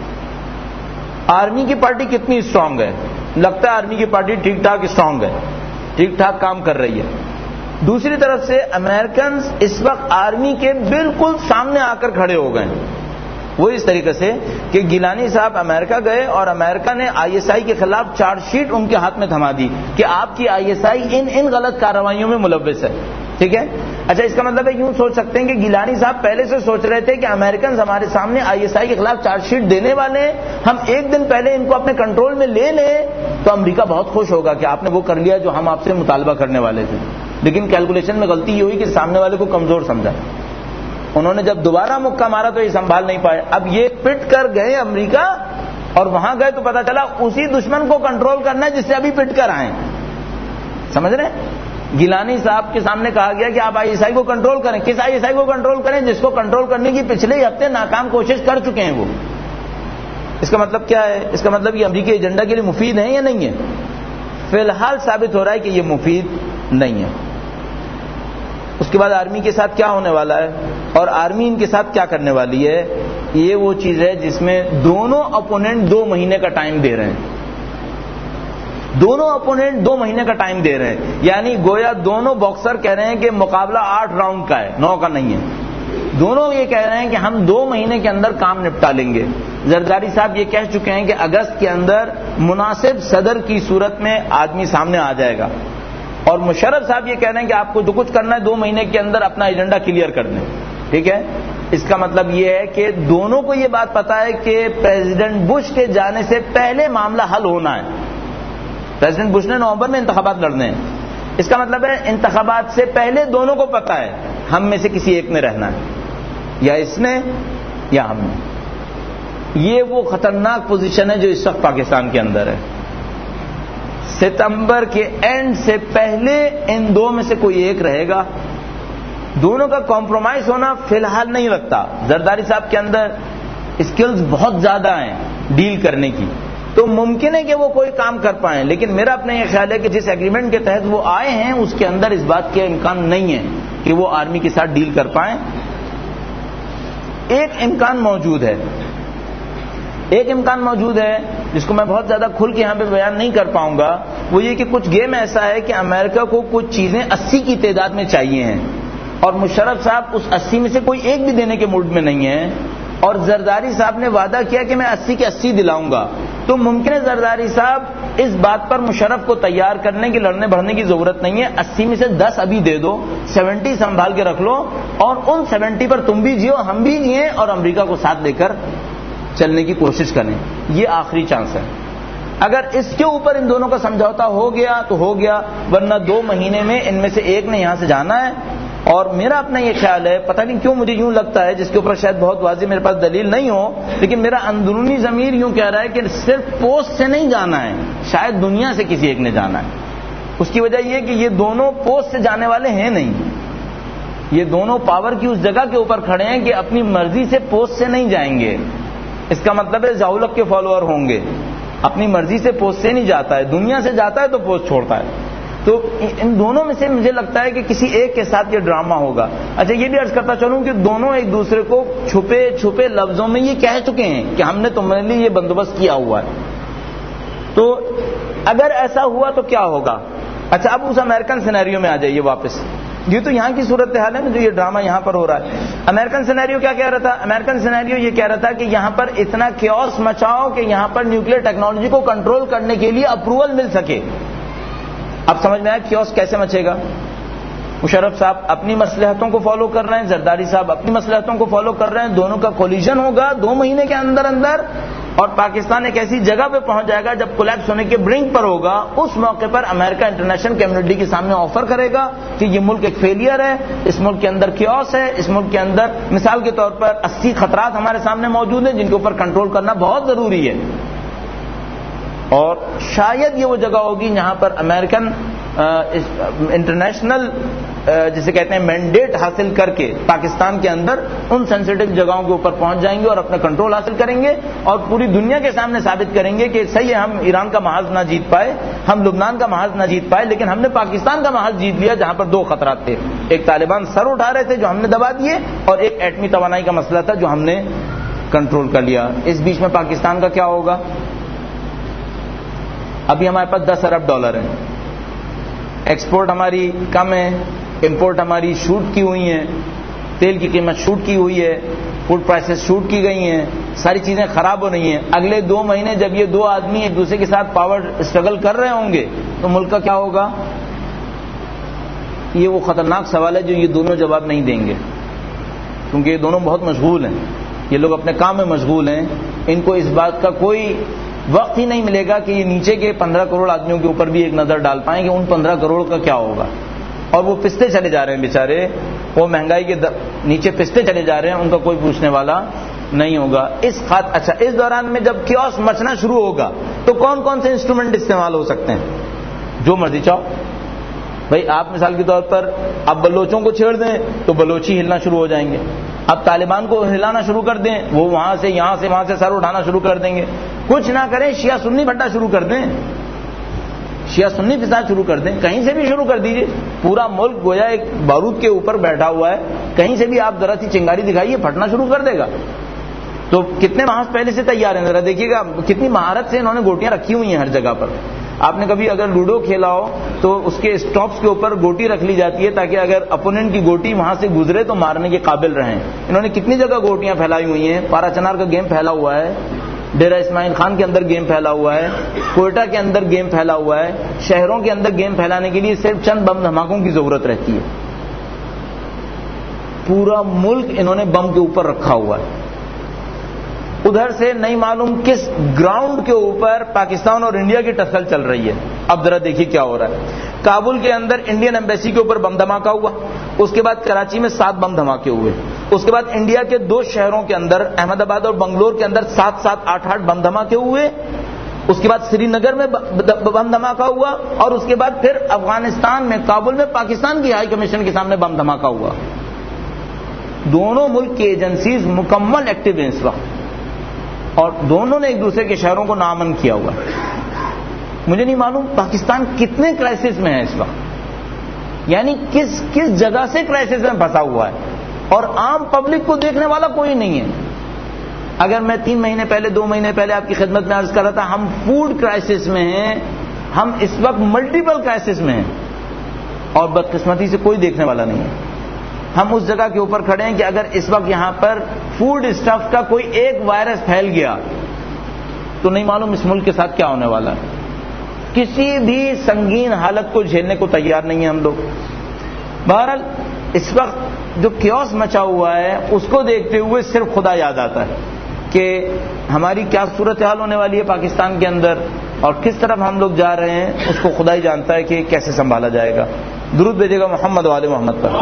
آرمی کی پارٹی کتنی اسٹرانگ ہے؟ لگتا ہے آرمی کی پارٹی ٹھیک ٹھاک اسٹرانگ ہے, ٹھیک ٹھاک کام کر رہی ہے. دوسری طرف سے امریکنز اس وقت آرمی کے بالکل سامنے آ کر کھڑے ہو گئے. وہ اس طریقے سے کہ گیلانی صاحب امریکہ گئے اور امریکہ نے آئی ایس آئی کے خلاف چارج شیٹ ان کے ہاتھ میں تھما دی کہ آپ کی آئی ایس آئی ان ان غلط کارروائیوں میں ملوث ہے. ٹھیک ہے, اچھا اس کا مطلب ہے یوں سوچ سکتے ہیں کہ گیلانی صاحب پہلے سے سوچ رہے تھے کہ امریکنز ہمارے سامنے آئی ایس آئی کے خلاف چارج شیٹ دینے والے ہیں, ہم ایک دن پہلے ان کو اپنے کنٹرول میں لے لیں تو امریکہ بہت خوش ہوگا کہ آپ نے وہ کر لیا جو ہم آپ سے مطالبہ کرنے والے تھے. لیکن کیلکولیشن میں غلطی یہ ہوئی کہ سامنے والے کو کمزور سمجھا. انہوں نے جب دوبارہ مکہ مارا تو یہ سنبھال نہیں پائے. اب یہ پٹ کر گئے امریکہ اور وہاں گئے تو پتا چلا اسی دشمن کو کنٹرول کرنا ہے جس سے ابھی پٹ کر آئے. سمجھ رہے ہیں؟ گیلانی صاحب کے سامنے کہا گیا کہ آپ آئی ایس آئی کو کنٹرول کریں. کس آئی ایس آئی کو کنٹرول کریں؟ جس کو کنٹرول کرنے کی پچھلے ہی ہفتے ناکام کوشش کر چکے ہیں وہ. اس کا مطلب کیا ہے؟ اس کا مطلب یہ امریکی ایجنڈا کے لیے مفید ہے یا نہیں ہے؟ فی الحال ثابت ہو رہا ہے کہ یہ مفید نہیں ہے. اس کے بعد آرمی کے ساتھ کیا ہونے والا ہے اور آرمی ان کے ساتھ کیا کرنے والی ہے, یہ وہ چیز ہے جس میں دونوں اپوننٹ دو مہینے کا ٹائم دے رہے ہیں. دونوں اپوننٹ دو مہینے کا ٹائم دے رہے ہیں, یعنی گویا دونوں باکسر کہہ رہے ہیں کہ مقابلہ آٹھ راؤنڈ کا ہے, نو کا نہیں ہے. دونوں یہ کہہ رہے ہیں کہ ہم دو مہینے کے اندر کام نپٹا لیں گے. زرداری صاحب یہ کہہ چکے ہیں کہ اگست کے اندر مناسب صدر کی صورت میں آدمی سامنے آ جائے گا, اور مشرف صاحب یہ کہہ رہے ہیں کہ آپ کو جو کچھ کرنا ہے دو مہینے کے اندر اپنا ایجنڈا کلیئر کر دیں. ٹھیک ہے, اس کا مطلب یہ ہے کہ دونوں کو یہ بات پتا ہے کہ پریزیڈنٹ بش کے جانے سے پہلے معاملہ حل ہونا ہے. پریزیڈنٹ بش نے نومبر میں انتخابات لڑنے ہیں. اس کا مطلب ہے انتخابات سے پہلے دونوں کو پتا ہے ہم میں سے کسی ایک نے رہنا ہے, یا اس نے یا ہم نے. یہ وہ خطرناک پوزیشن ہے جو اس وقت پاکستان کے اندر ہے. ستمبر کے اینڈ سے پہلے ان دو میں سے کوئی ایک رہے گا. دونوں کا کمپرومائز ہونا فی الحال نہیں لگتا. زرداری صاحب کے اندر اسکلز بہت زیادہ ہیں ڈیل کرنے کی, تو ممکن ہے کہ وہ کوئی کام کر پائیں, لیکن میرا اپنا یہ خیال ہے کہ جس ایگریمنٹ کے تحت وہ آئے ہیں اس کے اندر اس بات کا امکان نہیں ہے کہ وہ آرمی کے ساتھ ڈیل کر پائیں. ایک امکان موجود ہے, ایک امکان موجود ہے جس کو میں بہت زیادہ کھل کے یہاں پہ بیان نہیں کر پاؤں گا. وہ یہ کہ کچھ گیم ایسا ہے کہ امریکہ کو کچھ چیزیں اسی کی تعداد میں چاہیے ہیں, اور مشرف صاحب اس اسی میں سے کوئی ایک بھی دینے کے موڈ میں نہیں ہے, اور زرداری صاحب نے وعدہ کیا کہ میں اسی کے اسی دلاؤں گا. تو ممکن ہے زرداری صاحب اس بات پر مشرف کو تیار کرنے کی, لڑنے بڑھنے کی ضرورت نہیں ہے. اسی میں سے دس ابھی دے دو, سیونٹی سنبھال کے رکھ لو, اور ان سیونٹی پر تم بھی جیو ہم بھی جیئیں اور امریکہ کو ساتھ لے کر چلنے کی کوشش کریں. یہ آخری چانس ہے. اگر اس کے اوپر ان دونوں کا سمجھوتا ہو گیا تو ہو گیا, ورنہ دو مہینے میں ان میں سے ایک نے یہاں سے جانا ہے. اور میرا اپنا یہ خیال ہے, پتہ نہیں کیوں مجھے یوں لگتا ہے, جس کے اوپر شاید بہت واضح میرے پاس دلیل نہیں ہو, لیکن میرا اندرونی ضمیر یوں کہہ رہا ہے کہ صرف پوسٹ سے نہیں جانا ہے, شاید دنیا سے کسی ایک نے جانا ہے. اس کی وجہ یہ کہ یہ دونوں پوسٹ سے جانے والے ہیں نہیں, یہ دونوں پاور کی اس جگہ کے اوپر کھڑے ہیں کہ اپنی مرضی سے پوسٹ سے نہیں جائیں گے. اس کا مطلب ہے ضیاء کے فالوور ہوں گے. اپنی مرضی سے پوسٹ سے نہیں جاتا ہے, دنیا سے جاتا ہے تو پوسٹ چھوڑتا ہے. تو ان دونوں میں سے مجھے لگتا ہے کہ کسی ایک کے ساتھ یہ ڈرامہ ہوگا. اچھا یہ بھی عرض کرتا چلوں کہ دونوں ایک دوسرے کو چھپے چھپے لفظوں میں یہ کہہ چکے ہیں کہ ہم نے تمہارے لیے یہ بندوبست کیا ہوا ہے. تو اگر ایسا ہوا تو کیا ہوگا؟ اچھا اب اس امریکن سینیریو میں آ جائیے واپس. یہ تو یہاں کی صورتحال ہے جو یہ ڈرامہ یہاں پر ہو رہا ہے. امریکن سینیریو کیا کہہ رہا تھا؟ امریکن سینیریو یہ کہہ رہا تھا کہ یہاں پر اتنا کیوس مچاؤ کہ یہاں پر نیوکلیر ٹیکنالوجی کو کنٹرول کرنے کے لیے اپروول مل سکے. اب سمجھ میں آیا کیوس کیسے مچے گا؟ مشرف صاحب اپنی مصلحتوں کو فالو کر رہے ہیں, زرداری صاحب اپنی مصلحتوں کو فالو کر رہے ہیں, دونوں کا کولیجن ہوگا دو مہینے کے اندر اندر, اور پاکستان ایک ایسی جگہ پہ پہنچ جائے گا جب کولیپس ہونے کے برنک پر ہوگا. اس موقع پر امریکہ انٹرنیشنل کمیونٹی کے سامنے آفر کرے گا کہ یہ ملک ایک فیلئر ہے, اس ملک کے اندر کیوس ہے, اس ملک کے اندر مثال کے طور پر اسی خطرات ہمارے سامنے موجود ہیں جن کے اوپر کنٹرول کرنا بہت ضروری ہے. اور شاید یہ وہ جگہ ہوگی جہاں پر امریکن انٹرنیشنل جسے کہتے ہیں مینڈیٹ حاصل کر کے پاکستان کے اندر ان سینسیٹیو جگہوں کے اوپر پہنچ جائیں گے اور اپنا کنٹرول حاصل کریں گے, اور پوری دنیا کے سامنے ثابت کریں گے کہ صحیح ہے ہم ایران کا محاذ نہ جیت پائے, ہم لبنان کا محاذ نہ جیت پائے, لیکن ہم نے پاکستان کا محاذ جیت لیا جہاں پر دو خطرات تھے. ایک طالبان سر اٹھا رہے تھے جو ہم نے دبا دیے, اور ایک ایٹمی توانائی کا مسئلہ تھا جو ہم نے کنٹرول کر لیا. اس بیچ میں پاکستان کا کیا ہوگا؟ ابھی ہمارے پاس دس ارب ڈالر ہیں, ایکسپورٹ ہماری کم ہے, امپورٹ ہماری شوٹ کی ہوئی ہیں, تیل کی قیمت شوٹ کی ہوئی ہے, فوڈ پرائسز شوٹ کی گئی ہیں, ساری چیزیں خراب ہو رہی ہیں. اگلے دو مہینے جب یہ دو آدمی ایک دوسرے کے ساتھ پاور اسٹرگل کر رہے ہوں گے تو ملک کا کیا ہوگا؟ یہ وہ خطرناک سوال ہے جو یہ دونوں جواب نہیں دیں گے, کیونکہ یہ دونوں بہت مشغول ہیں, یہ لوگ اپنے کام میں مشغول ہیں. ان کو اس بات کا کوئی وقت ہی نہیں ملے گا کہ یہ نیچے کے پندرہ کروڑ آدمیوں کے اوپر بھی ایک نظر ڈال پائیں کہ ان پندرہ کروڑ کا کیا ہوگا. اور وہ پستے چلے جا رہے ہیں بیچارے, وہ مہنگائی کے نیچے پستے چلے جا رہے ہیں, ان کا کوئی پوچھنے والا نہیں ہوگا. اس خط اچھا اس دوران میں جب کیوس مچنا شروع ہوگا تو کون کون سے انسٹرومنٹ استعمال ہو سکتے ہیں؟ جو مرضی چاہو بھائی. آپ مثال کے طور پر اب بلوچوں کو چھیڑ دیں تو بلوچی ہلنا شروع ہو جائیں گے. اب طالبان کو ہلانا شروع کر دیں, وہ وہاں سے یہاں سے وہاں سے سر اٹھانا شروع کر دیں گے. کچھ نہ کریں شیعہ سنی بھٹا شروع کر دیں, شیعہ سنی فساد شروع کر دیں, کہیں سے بھی شروع کر دیجئے. پورا ملک گویا ایک بارود کے اوپر بیٹھا ہوا ہے, کہیں سے بھی آپ ذرا سی چنگاری دکھائیے پھٹنا شروع کر دے گا. تو کتنے ماہ پہلے سے تیار ہیں, ذرا دیکھیے گا کتنی مہارت سے انہوں نے گوٹیاں رکھی ہوئی ہیں ہر جگہ پر. آپ نے کبھی اگر لوڈو کھیلا ہو تو اس کے اسٹاپس کے اوپر گوٹی رکھ لی جاتی ہے تاکہ اگر اپوننٹ کی گوٹی وہاں سے گزرے تو مارنے کے قابل رہیں. انہوں نے کتنی جگہ گوٹیاں پھیلائی ہوئی ہیں. پارا چنار کا گیم پھیلا ہوا ہے, ڈیرہ اسماعیل خان کے اندر گیم پھیلا ہوا ہے, کوئٹہ کے اندر گیم پھیلا ہوا ہے. شہروں کے اندر گیم پھیلانے کے لیے صرف چند بم دھماکوں کی ضرورت رہتی ہے. پورا ملک انہوں نے بم کے اوپر رکھا ہوا ہے. ادھر سے نہیں معلوم کس گراؤنڈ کے اوپر پاکستان اور انڈیا کی ٹکر چل رہی ہے. اب ذرا دیکھیے کیا ہو رہا ہے. کابل کے اندر انڈین ایمبیسی کے اوپر بم دھماکہ ہوا, اس کے بعد کراچی میں سات بم دھماکے ہوئے, اس کے بعد انڈیا کے دو شہروں کے اندر احمد آباد اور بنگلور کے اندر سات سات آٹھ آٹھ بم دھماکے ہوئے, اس کے بعد سری نگر میں بم دھماکہ ہوا, اور اس کے بعد پھر افغانستان میں کابل میں پاکستان کی ہائی کمیشن کے سامنے بم دھماکہ ہوا. دونوں ملک کی ایجنسیز مکمل ایکٹیو ہیں اس وقت, اور دونوں نے ایک دوسرے کے شہروں کو نامن کیا ہوا ہے. مجھے نہیں معلوم پاکستان کتنے کرائسس میں ہے اس وقت, یعنی کس کس جگہ سے کرائسس میں پھنسا ہوا ہے, اور عام پبلک کو دیکھنے والا کوئی نہیں ہے. اگر میں تین مہینے پہلے دو مہینے پہلے آپ کی خدمت میں عرض کر رہا تھا ہم فوڈ کرائسس میں ہیں, ہم اس وقت ملٹیپل کرائسس میں ہیں, اور بدقسمتی سے کوئی دیکھنے والا نہیں ہے. ہم اس جگہ کے اوپر کھڑے ہیں کہ اگر اس وقت یہاں پر فوڈ اسٹف کا کوئی ایک وائرس پھیل گیا تو نہیں معلوم اس ملک کے ساتھ کیا ہونے والا ہے. کسی بھی سنگین حالت کو جھیلنے کو تیار نہیں ہیں ہم لوگ. بہرحال اس وقت جو کیوس مچا ہوا ہے اس کو دیکھتے ہوئے صرف خدا یاد آتا ہے کہ ہماری کیا صورتحال ہونے والی ہے پاکستان کے اندر اور کس طرف ہم لوگ جا رہے ہیں، اس کو خدا ہی جانتا ہے کہ کیسے سنبھالا جائے گا. درود بھیجے گا محمد و آل محمد پر.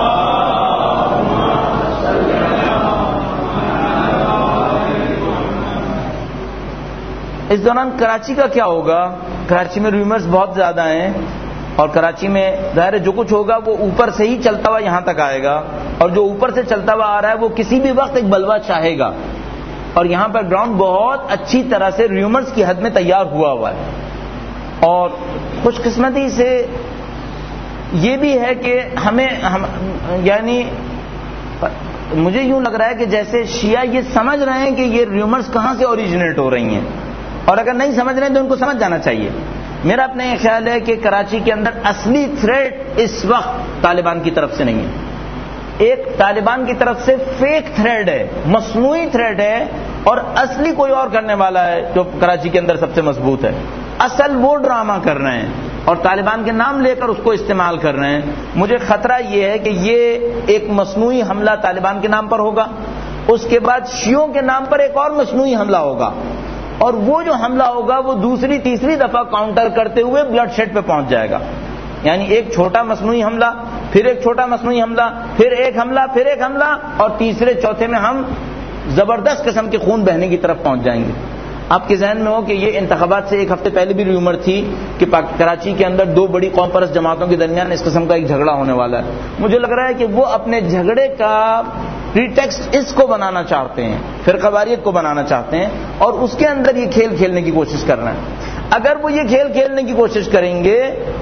اس دوران کراچی کا کیا ہوگا؟ کراچی میں ریومرز بہت زیادہ ہیں اور کراچی میں ظاہر ہے جو کچھ ہوگا وہ اوپر سے ہی چلتا ہوا یہاں تک آئے گا، اور جو اوپر سے چلتا ہوا آ رہا ہے وہ کسی بھی وقت ایک بلوا چاہے گا، اور یہاں پر گراؤنڈ بہت اچھی طرح سے ریومرز کی حد میں تیار ہوا ہوا ہے. اور خوش قسمتی سے یہ بھی ہے کہ ہمیں ہم یعنی مجھے یوں لگ رہا ہے کہ جیسے شیعہ یہ سمجھ رہے ہیں کہ یہ ریومرز کہاں سے اوریجنیٹ ہو رہی ہیں، اور اگر نہیں سمجھ رہے ہیں تو ان کو سمجھ جانا چاہیے. میرا اپنا یہ خیال ہے کہ کراچی کے اندر اصلی تھریٹ اس وقت طالبان کی طرف سے نہیں ہے. ایک طالبان کی طرف سے فیک تھریڈ ہے، مصنوعی تھریڈ ہے، اور اصلی کوئی اور کرنے والا ہے جو کراچی کے اندر سب سے مضبوط ہے. اصل وہ ڈرامہ کر رہے ہیں اور طالبان کے نام لے کر اس کو استعمال کر رہے ہیں. مجھے خطرہ یہ ہے کہ یہ ایک مصنوعی حملہ طالبان کے نام پر ہوگا، اس کے بعد شیعوں کے نام پر ایک اور مصنوعی حملہ ہوگا، اور وہ جو حملہ ہوگا وہ دوسری تیسری دفعہ کاؤنٹر کرتے ہوئے بلڈ شیڈ پہ پہنچ جائے گا. یعنی ایک چھوٹا مصنوعی حملہ، پھر ایک چھوٹا مصنوعی حملہ، پھر ایک حملہ، پھر ایک حملہ، اور تیسرے چوتھے میں ہم زبردست قسم کے خون بہنے کی طرف پہنچ جائیں گے. آپ کے ذہن میں ہو کہ یہ انتخابات سے ایک ہفتے پہلے بھی ریومر تھی کہ کراچی کے اندر دو بڑی قوم پرست جماعتوں کے درمیان اس قسم کا ایک جھگڑا ہونے والا ہے. مجھے لگ رہا ہے کہ وہ اپنے جھگڑے کا پریٹیکسٹ اس کو بنانا چاہتے ہیں، فرقہ واریت کو بنانا چاہتے ہیں، اور اس کے اندر یہ کھیل کھیلنے کی کوشش کر رہے ہیں. اگر وہ یہ کھیل کھیلنے کی کوشش کریں گے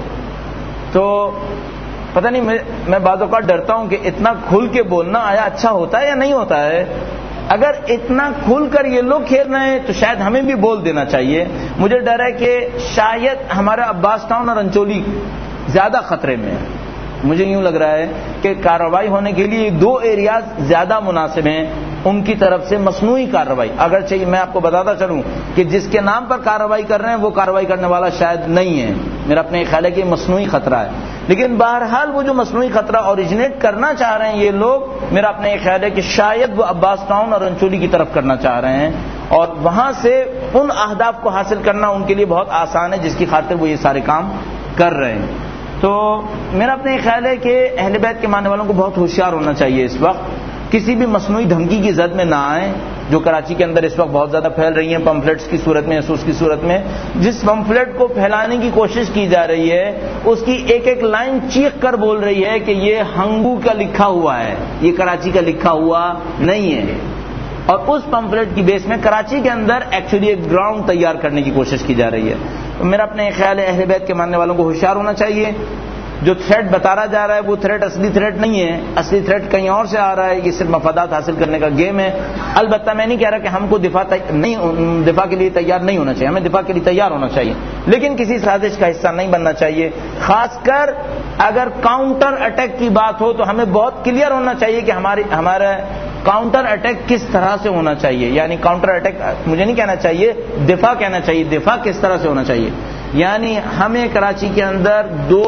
تو پتہ نہیں، میں بعض اوقات ڈرتا ہوں کہ اتنا کھل کے بولنا آیا اچھا ہوتا ہے یا نہیں ہوتا ہے. اگر اتنا کھل کر یہ لوگ کھیل رہے ہیں تو شاید ہمیں بھی بول دینا چاہیے. مجھے ڈر ہے کہ شاید ہمارا عباس ٹاؤن اور انچولی زیادہ خطرے میں ہے. مجھے یوں لگ رہا ہے کہ کارروائی ہونے کے لیے دو ایریاز زیادہ مناسب ہیں ان کی طرف سے مصنوعی کارروائی. اگر چاہیے میں آپ کو بتاتا چلوں کہ جس کے نام پر کارروائی کر رہے ہیں وہ کارروائی کرنے والا شاید نہیں ہے. میرا اپنے خیال ہے کہ مصنوعی خطرہ ہے، لیکن بہرحال وہ جو مصنوعی خطرہ اوریجنیٹ کرنا چاہ رہے ہیں یہ لوگ، میرا اپنا یہ خیال ہے کہ شاید وہ عباس ٹاؤن اور انچولی کی طرف کرنا چاہ رہے ہیں، اور وہاں سے ان اہداف کو حاصل کرنا ان کے لیے بہت آسان ہے جس کی خاطر وہ یہ سارے کام کر رہے ہیں. تو میرا اپنا یہ خیال ہے کہ اہل بیت کے ماننے والوں کو بہت ہوشیار ہونا چاہیے. اس وقت کسی بھی مصنوعی دھمکی کی زد میں نہ آئیں جو کراچی کے اندر اس وقت بہت زیادہ پھیل رہی ہیں پمفلیٹس کی صورت میں، اسوس کی صورت میں. جس پمفلیٹ کو پھیلانے کی کوشش کی جا رہی ہے اس کی ایک ایک لائن چیخ کر بول رہی ہے کہ یہ ہنگو کا لکھا ہوا ہے، یہ کراچی کا لکھا ہوا نہیں ہے. اور اس پمفلیٹ کی بیس میں کراچی کے اندر ایکچولی ایک گراؤنڈ تیار کرنے کی کوشش کی جا رہی ہے. تو میرا اپنے خیال ہے اہل بیت کے ماننے والوں کو ہوشیار ہونا چاہیے. جو تھریٹ بتایا جا رہا ہے وہ تھریٹ اصلی تھریٹ نہیں ہے، اصلی تھریٹ کہیں اور سے آ رہا ہے. یہ صرف مفادات حاصل کرنے کا گیم ہے. البتہ میں نہیں کہہ رہا کہ ہم کو دفاع نہیں دفاع کے لیے تیار نہیں ہونا چاہیے، ہمیں دفاع کے لیے تیار ہونا چاہیے، لیکن کسی سازش کا حصہ نہیں بننا چاہیے. خاص کر اگر کاؤنٹر اٹیک کی بات ہو تو ہمیں بہت کلیئر ہونا چاہیے کہ ہماری ہمارا کاؤنٹر اٹیک کس طرح سے ہونا چاہیے. یعنی کاؤنٹر اٹیک مجھے نہیں کہنا چاہیے، دفاع کہنا چاہیے. دفاع کس طرح سے ہونا چاہیے؟ یعنی ہمیں کراچی کے اندر دو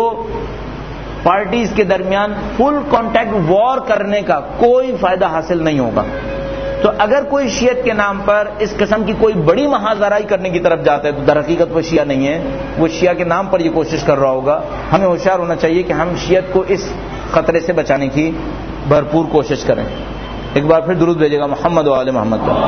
پارٹیز کے درمیان فل کانٹیکٹ وار کرنے کا کوئی فائدہ حاصل نہیں ہوگا. تو اگر کوئی شیعت کے نام پر اس قسم کی کوئی بڑی محاذرائی کرنے کی طرف جاتا ہے تو در حقیقت وہ شیعہ نہیں ہے، وہ شیعہ کے نام پر یہ کوشش کر رہا ہوگا. ہمیں ہوشیار ہونا چاہیے کہ ہم شیعت کو اس خطرے سے بچانے کی بھرپور کوشش کریں. ایک بار پھر درود بھیجے گا محمد و آل محمد پر.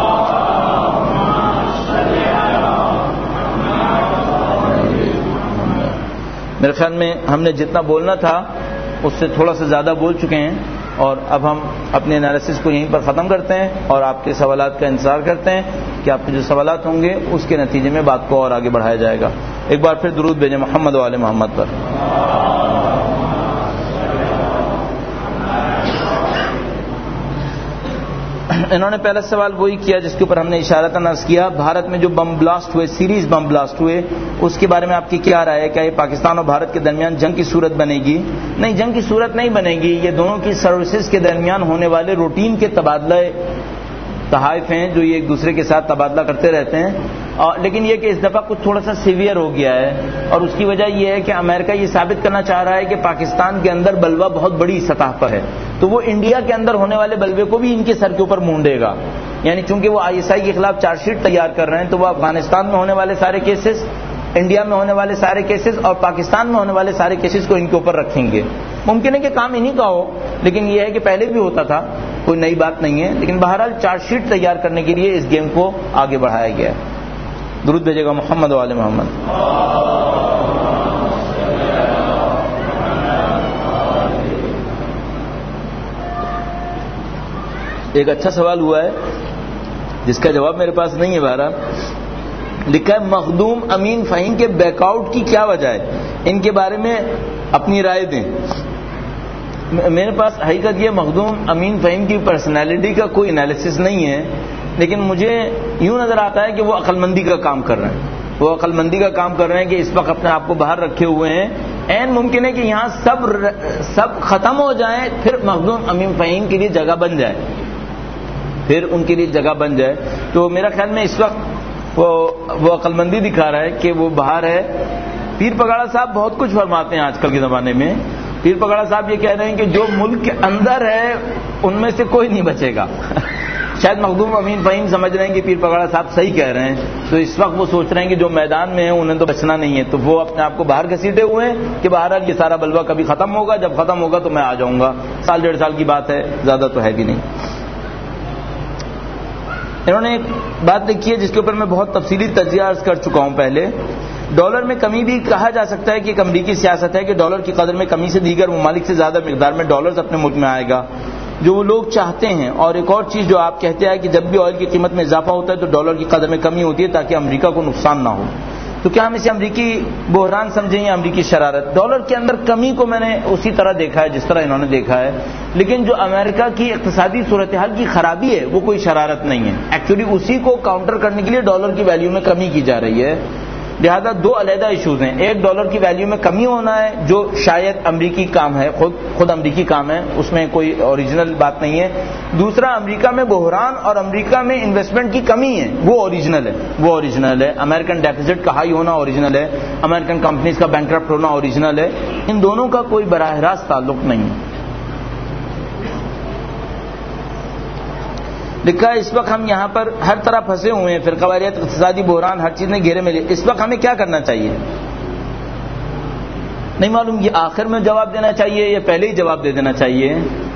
میرے خیال میں ہم نے جتنا بولنا تھا اس سے تھوڑا سا زیادہ بول چکے ہیں، اور اب ہم اپنے انالیسس کو یہیں پر ختم کرتے ہیں اور آپ کے سوالات کا انتظار کرتے ہیں کہ آپ کے جو سوالات ہوں گے اس کے نتیجے میں بات کو اور آگے بڑھایا جائے گا. ایک بار پھر درود بھیجیں محمد و آل محمد پر. انہوں نے پہلا سوال وہی کیا جس کے اوپر ہم نے اشارتاً عرض کیا. بھارت میں جو بم بلاسٹ ہوئے، سیریز بم بلاسٹ ہوئے، اس کے بارے میں آپ کی کیا رائے ہے؟ کیا یہ پاکستان اور بھارت کے درمیان جنگ کی صورت بنے گی؟ نہیں، جنگ کی صورت نہیں بنے گی. یہ دونوں کی سروسز کے درمیان ہونے والے روٹین کے تبادلے تحائف ہیں جو یہ ایک دوسرے کے ساتھ تبادلہ کرتے رہتے ہیں. اور لیکن یہ کہ اس دفعہ کچھ تھوڑا سا سیویئر ہو گیا ہے، اور اس کی وجہ یہ ہے کہ امریکہ یہ ثابت کرنا چاہ رہا ہے کہ پاکستان کے اندر بلوہ بہت بڑی سطح پر ہے، تو وہ انڈیا کے اندر ہونے والے بلوے کو بھی ان کے سر کے اوپر مونڈے گا. یعنی چونکہ وہ آئی ایس آئی کے خلاف چارج شیٹ تیار کر رہے ہیں، تو وہ افغانستان میں ہونے والے سارے کیسز، انڈیا میں ہونے والے سارے کیسز اور پاکستان میں ہونے والے سارے کیسز کو ان کے اوپر رکھیں گے. ممکن ہے کہ کام انہی کا ہو، لیکن یہ ہے کہ پہلے بھی ہوتا تھا، کوئی نئی بات نہیں ہے. لیکن بہرحال چارج شیٹ تیار کرنے کے لیے اس گیم کو آگے بڑھایا گیا ہے. درود بھیجے گا محمد و آل محمد. ایک اچھا سوال ہوا ہے جس کا جواب میرے پاس نہیں ہے. بہرحال لکھا ہے مخدوم امین فہیم کے بیک آؤٹ کی کیا وجہ ہے، ان کے بارے میں اپنی رائے دیں. میرے پاس حقیقت یہ مخدوم امین فہیم کی پرسنالٹی کا کوئی انالیسس نہیں ہے، لیکن مجھے یوں نظر آتا ہے کہ وہ عقل مندی کا کام کر رہے ہیں. وہ عقل مندی کا کام کر رہے ہیں کہ اس وقت اپنے آپ کو باہر رکھے ہوئے ہیں. عین ممکن ہے کہ یہاں سب سب ختم ہو جائیں، پھر مخدوم امین فہیم کے لیے جگہ بن جائے، پھر ان کے لیے جگہ بن جائے. تو میرا خیال میں اس وقت وہ وہ عقل مندی دکھا رہا ہے کہ وہ باہر ہے. پیر پگاڑا صاحب بہت کچھ فرماتے ہیں آج کل کے زمانے میں. پیر پگاڑا صاحب یہ کہہ رہے ہیں کہ جو ملک کے اندر ہے ان میں سے کوئی نہیں بچے گا. شاید مخدوم امین فہیم سمجھ رہے ہیں کہ پیر پگاڑا صاحب صحیح کہہ رہے ہیں، تو اس وقت وہ سوچ رہے ہیں کہ جو میدان میں ہیں انہیں تو بچنا نہیں ہے، تو وہ اپنے آپ کو باہر گھسیٹے ہوئے ہیں کہ بہرحال یہ سارا بلوہ کبھی ختم ہوگا، جب ختم ہوگا تو میں آ جاؤں گا. سال ڈیڑھ سال کی بات ہے، زیادہ تو ہے بھی نہیں. انہوں نے ایک بات لکھی ہے جس کے اوپر میں بہت تفصیلی تجزیہ عرض کر چکا ہوں پہلے. ڈالر میں کمی بھی کہا جا سکتا ہے کہ ایک امریکی سیاست ہے کہ ڈالر کی قدر میں کمی سے دیگر ممالک سے زیادہ مقدار میں ڈالرز اپنے ملک میں آئے گا، جو وہ لوگ چاہتے ہیں. اور ایک اور چیز جو آپ کہتے ہیں کہ جب بھی آئل کی قیمت میں اضافہ ہوتا ہے تو ڈالر کی قدر میں کمی ہوتی ہے تاکہ امریکہ کو نقصان نہ ہو. تو کیا ہم اسے امریکی بحران سمجھیں یا امریکی شرارت؟ ڈالر کے اندر کمی کو میں نے اسی طرح دیکھا ہے جس طرح انہوں نے دیکھا ہے، لیکن جو امریکہ کی اقتصادی صورتحال کی خرابی ہے وہ کوئی شرارت نہیں ہے. ایکچولی اسی کو کاؤنٹر کرنے کے لیے ڈالر کی ویلیو میں کمی کی جا رہی ہے. لہذا دو علیحدہ ایشوز ہیں. ایک ڈالر کی ویلیو میں کمی ہونا ہے جو شاید امریکی کام ہے، خود خود امریکی کام ہے، اس میں کوئی اوریجنل بات نہیں ہے. دوسرا امریکہ میں بحران اور امریکہ میں انویسٹمنٹ کی کمی ہے، وہ اوریجنل ہے وہ اوریجنل ہے. امریکن ڈیفیسٹ کا ہائی ہونا اوریجنل ہے، امریکن کمپنیز کا بینکرپٹ ہونا اوریجنل ہے. ان دونوں کا کوئی براہ راست تعلق نہیں ہے. لکھا ہے اس وقت ہم یہاں پر ہر طرح پھنسے ہوئے ہیں، فرقہ واریت، اقتصادی بحران، ہر چیز نے گھیرے میں لے. اس وقت ہمیں کیا کرنا چاہیے؟ نہیں معلوم یہ آخر میں جواب دینا چاہیے یا پہلے ہی جواب دے دینا چاہیے.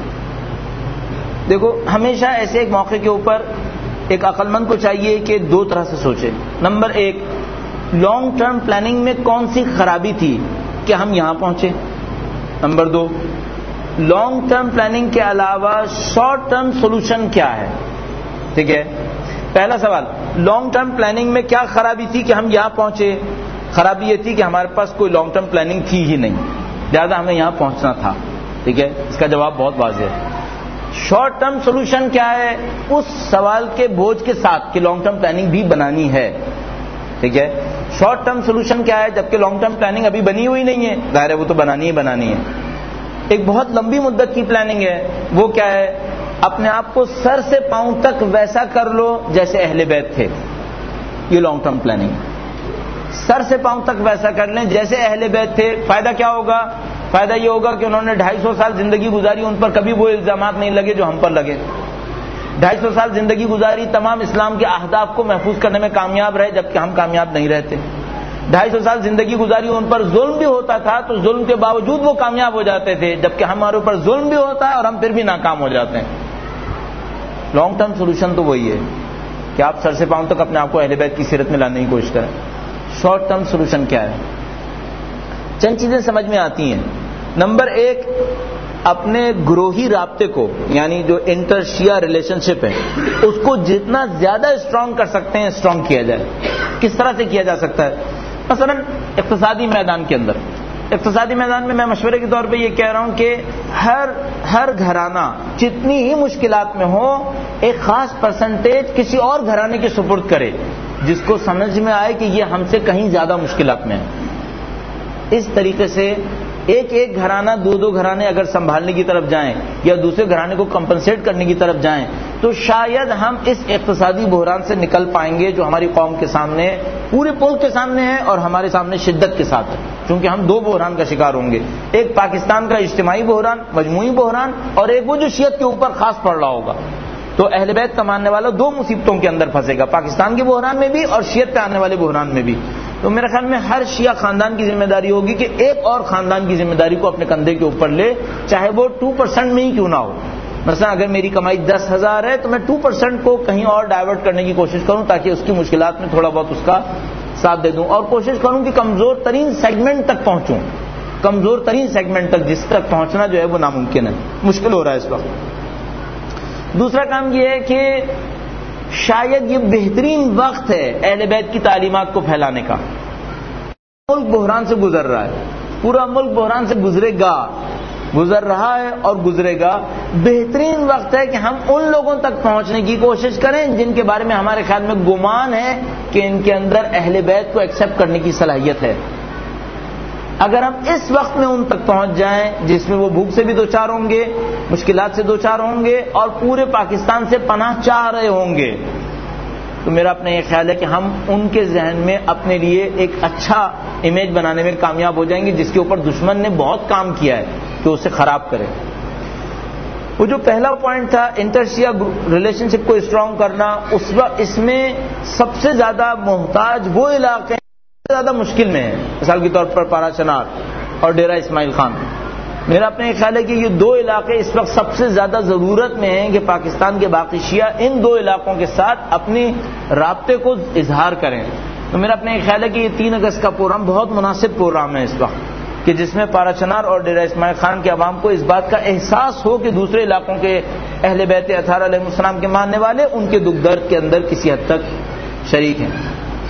دیکھو ہمیشہ ایسے ایک موقع کے اوپر ایک عقل مند کو چاہیے کہ دو طرح سے سوچے. نمبر ایک، لانگ ٹرم پلاننگ میں کون سی خرابی تھی کہ ہم یہاں پہنچے. نمبر دو، لانگ ٹرم پلاننگ کے علاوہ شارٹ ٹرم سولوشن کیا ہے. ٹھیک ہے، پہلا سوال، لانگ ٹرم پلاننگ میں کیا خرابی تھی کہ ہم یہاں پہنچے؟ خرابی یہ تھی کہ ہمارے پاس کوئی لانگ ٹرم پلاننگ تھی ہی نہیں، لہٰذا ہمیں یہاں پہنچنا تھا. ٹھیک ہے، اس کا جواب بہت واضح ہے. شارٹ ٹرم سولوشن کیا ہے؟ اس سوال کے بوجھ کے ساتھ کہ لانگ ٹرم پلاننگ بھی بنانی ہے. ٹھیک ہے، شارٹ ٹرم سولوشن کیا ہے جبکہ لانگ ٹرم پلاننگ ابھی بنی ہوئی نہیں ہے؟ ظاہر ہے وہ تو بنانی ہی بنانی ہے. ایک بہت لمبی مدت کی پلاننگ ہے، وہ کیا ہے؟ اپنے آپ کو سر سے پاؤں تک ویسا کر لو جیسے اہل بیت تھے. یہ لانگ ٹرم پلاننگ، سر سے پاؤں تک ویسا کر لیں جیسے اہل بیت تھے. فائدہ کیا ہوگا؟ فائدہ یہ ہوگا کہ انہوں نے ڈھائی سو سال زندگی گزاری، ان پر کبھی وہ الزامات نہیں لگے جو ہم پر لگے. ڈھائی سو سال زندگی گزاری، تمام اسلام کے اہداف کو محفوظ کرنے میں کامیاب رہے جبکہ ہم کامیاب نہیں رہتے. ڈھائی سو سال زندگی گزاری، ان پر ظلم بھی ہوتا تھا تو ظلم کے باوجود وہ کامیاب ہو جاتے تھے جبکہ ہمارے اوپر ظلم بھی ہوتا ہے اور ہم پھر بھی ناکام ہو جاتے ہیں. لانگ ٹرم سولوشن تو وہی ہے کہ آپ سر سے پاؤں تک اپنے آپ کو اہل بیت کی سیرت میں لانے کی کوشش کریں. شارٹ ٹرم سولوشن کیا ہے؟ چند چیزیں سمجھ میں آتی ہیں. نمبر ایک، اپنے گروہی رابطے کو، یعنی جو انٹر شیعہ ریلیشن شپ ہے، اس کو جتنا زیادہ اسٹرانگ کر سکتے ہیں اسٹرانگ کیا جائے. کس طرح سے کیا جا سکتا ہے؟ مثلا اقتصادی میدان کے اندر، اقتصادی میدان میں میں مشورے کے طور پہ یہ کہہ رہا ہوں کہ ہر ہر گھرانہ جتنی ہی مشکلات میں ہو ایک خاص پرسنٹیج کسی اور گھرانے کے سپرد کرے جس کو سمجھ میں آئے کہ یہ ہم سے کہیں زیادہ مشکلات میں ہے. اس طریقے سے ایک ایک گھرانہ دو دو گھرانے اگر سنبھالنے کی طرف جائیں یا دوسرے گھرانے کو کمپنسیٹ کرنے کی طرف جائیں تو شاید ہم اس اقتصادی بحران سے نکل پائیں گے جو ہماری قوم کے سامنے پورے ملک کے سامنے ہے اور ہمارے سامنے شدت کے ساتھ ہے، چونکہ ہم دو بحران کا شکار ہوں گے، ایک پاکستان کا اجتماعی بحران، مجموعی بحران، اور ایک وہ جو شیعت کے اوپر خاص پڑ رہا ہوگا۔ تو اہل بیت کا ماننے والا دو مصیبتوں کے اندر پھنسے گا، پاکستان کے بحران میں بھی اور شیعت پہ آنے والے بحران میں بھی۔ تو میرے خیال میں ہر شیعہ خاندان کی ذمہ داری ہوگی کہ ایک اور خاندان کی ذمہ داری کو اپنے کندھے کے اوپر لے، چاہے وہ ٹو پرسینٹ میں ہی کیوں نہ ہو۔ مثلا اگر میری کمائی دس ہزار ہے تو میں ٹو پرسینٹ کو کہیں اور ڈائیورٹ کرنے کی کوشش کروں تاکہ اس کی مشکلات میں تھوڑا بہت اس کا ساتھ دے دوں، اور کوشش کروں کہ کمزور ترین سیگمنٹ تک پہنچوں، کمزور ترین سیگمنٹ تک جس تک پہنچنا جو ہے وہ ناممکن ہے، مشکل ہو رہا ہے اس وقت۔ دوسرا کام یہ ہے کہ شاید یہ بہترین وقت ہے اہل بیت کی تعلیمات کو پھیلانے کا۔ ملک بحران سے گزر رہا ہے، پورا ملک بحران سے گزرے گا، گزر رہا ہے اور گزرے گا۔ بہترین وقت ہے کہ ہم ان لوگوں تک پہنچنے کی کوشش کریں جن کے بارے میں ہمارے خیال میں گمان ہے کہ ان کے اندر اہل بیت کو ایکسپٹ کرنے کی صلاحیت ہے۔ اگر ہم اس وقت میں ان تک پہنچ جائیں جس میں وہ بھوک سے بھی دوچار ہوں گے، مشکلات سے دوچار ہوں گے اور پورے پاکستان سے پناہ چاہ رہے ہوں گے، تو میرا اپنا یہ خیال ہے کہ ہم ان کے ذہن میں اپنے لیے ایک اچھا امیج بنانے میں کامیاب ہو جائیں گے جس کے اوپر دشمن نے بہت کام کیا ہے کہ اسے خراب کرے۔ وہ جو پہلا پوائنٹ تھا انٹر شیعہ ریلیشن شپ کو اسٹرانگ کرنا، اس وقت اس میں سب سے زیادہ محتاج وہ علاقے سب سے زیادہ مشکل میں ہیں، مثال کے طور پر پارا چنار اور ڈیرہ اسماعیل خان۔ میرا اپنا یہ خیال ہے کہ یہ دو علاقے اس وقت سب سے زیادہ ضرورت میں ہیں کہ پاکستان کے باقی شیعہ ان دو علاقوں کے ساتھ اپنی رابطے کو اظہار کریں۔ تو میرا اپنا یہ خیال ہے کہ یہ تین اگست کا پروگرام بہت مناسب پروگرام ہے اس وقت، کہ جس میں پارا چنار اور ڈیرہ اسماعیل خان کے عوام کو اس بات کا احساس ہو کہ دوسرے علاقوں کے اہل بیت اطہار علیہ السلام کے ماننے والے ان کے دکھ درد کے اندر کسی حد تک شریک ہیں۔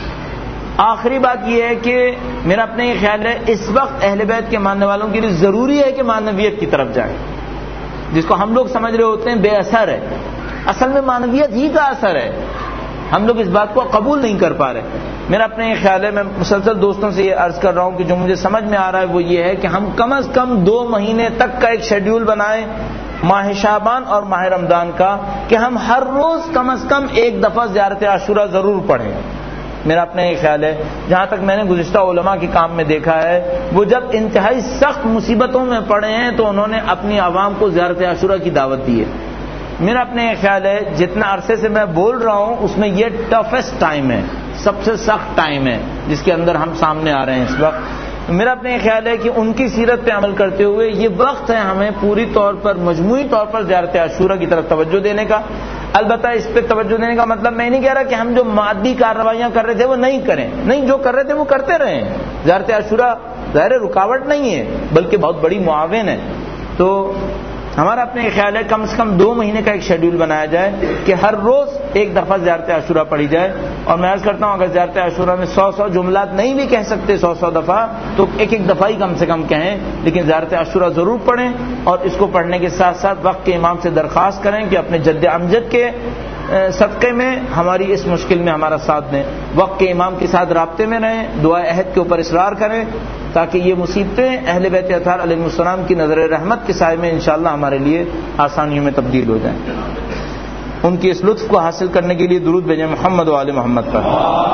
آخری بات یہ ہے کہ میرا اپنا یہ خیال ہے اس وقت اہل بیت کے ماننے والوں کے لیے ضروری ہے کہ معنویت کی طرف جائیں، جس کو ہم لوگ سمجھ رہے ہوتے ہیں بے اثر ہے، اصل میں معنویت ہی کا اثر ہے، ہم لوگ اس بات کو قبول نہیں کر پا رہے۔ میرا اپنا یہ خیال ہے، میں مسلسل دوستوں سے یہ عرض کر رہا ہوں کہ جو مجھے سمجھ میں آ رہا ہے وہ یہ ہے کہ ہم کم از کم دو مہینے تک کا ایک شیڈیول بنائیں ماہ شعبان اور ماہ رمضان کا، کہ ہم ہر روز کم از کم ایک دفعہ زیارت عاشورہ ضرور پڑھیں۔ میرا اپنا یہ خیال ہے، جہاں تک میں نے گزشتہ علماء کے کام میں دیکھا ہے، وہ جب انتہائی سخت مصیبتوں میں پڑے ہیں تو انہوں نے اپنی عوام کو زیارت عاشورہ کی دعوت دی ہے۔ میرا اپنا یہ خیال ہے جتنا عرصے سے میں بول رہا ہوں اس میں یہ ٹفسٹ ٹائم ہے، سب سے سخت ٹائم ہے جس کے اندر ہم سامنے آ رہے ہیں اس وقت۔ میرا اپنا یہ خیال ہے کہ ان کی سیرت پہ عمل کرتے ہوئے یہ وقت ہے ہمیں پوری طور پر مجموعی طور پر زیارت عاشورہ کی طرف توجہ دینے کا۔ البتہ اس پہ توجہ دینے کا مطلب میں نہیں کہہ رہا کہ ہم جو مادی کارروائیاں کر رہے تھے وہ نہیں کریں، نہیں، جو کر رہے تھے وہ کرتے رہیں۔ زیارت عاشورہ ظاہر رکاوٹ نہیں ہے بلکہ بہت بڑی معاون ہے۔ تو ہمارا اپنا یہ خیال ہے کم سے کم دو مہینے کا ایک شیڈیول بنایا جائے کہ ہر روز ایک دفعہ زیارت عاشورہ پڑھی جائے، اور میں عرض کرتا ہوں اگر زیارت عاشورہ میں سو سو جملات نہیں بھی کہہ سکتے سو سو دفعہ تو ایک ایک دفعہ ہی کم سے کم کہیں، لیکن زیارت عاشورہ ضرور پڑھیں، اور اس کو پڑھنے کے ساتھ ساتھ وقت کے امام سے درخواست کریں کہ اپنے جد امجد کے صدقے میں ہماری اس مشکل میں ہمارا ساتھ دیں، وقت کے امام کے ساتھ رابطے میں رہیں، دعا عہد کے اوپر اصرار کریں تاکہ یہ مصیبتیں اہل بیت اطہار علیہ السلام کی نظر رحمت کے سائے میں انشاءاللہ ہمارے لیے آسانیوں میں تبدیل ہو جائیں۔ ان کی اس لطف کو حاصل کرنے کے لیے درود بھیجیں محمد و آل محمد پر۔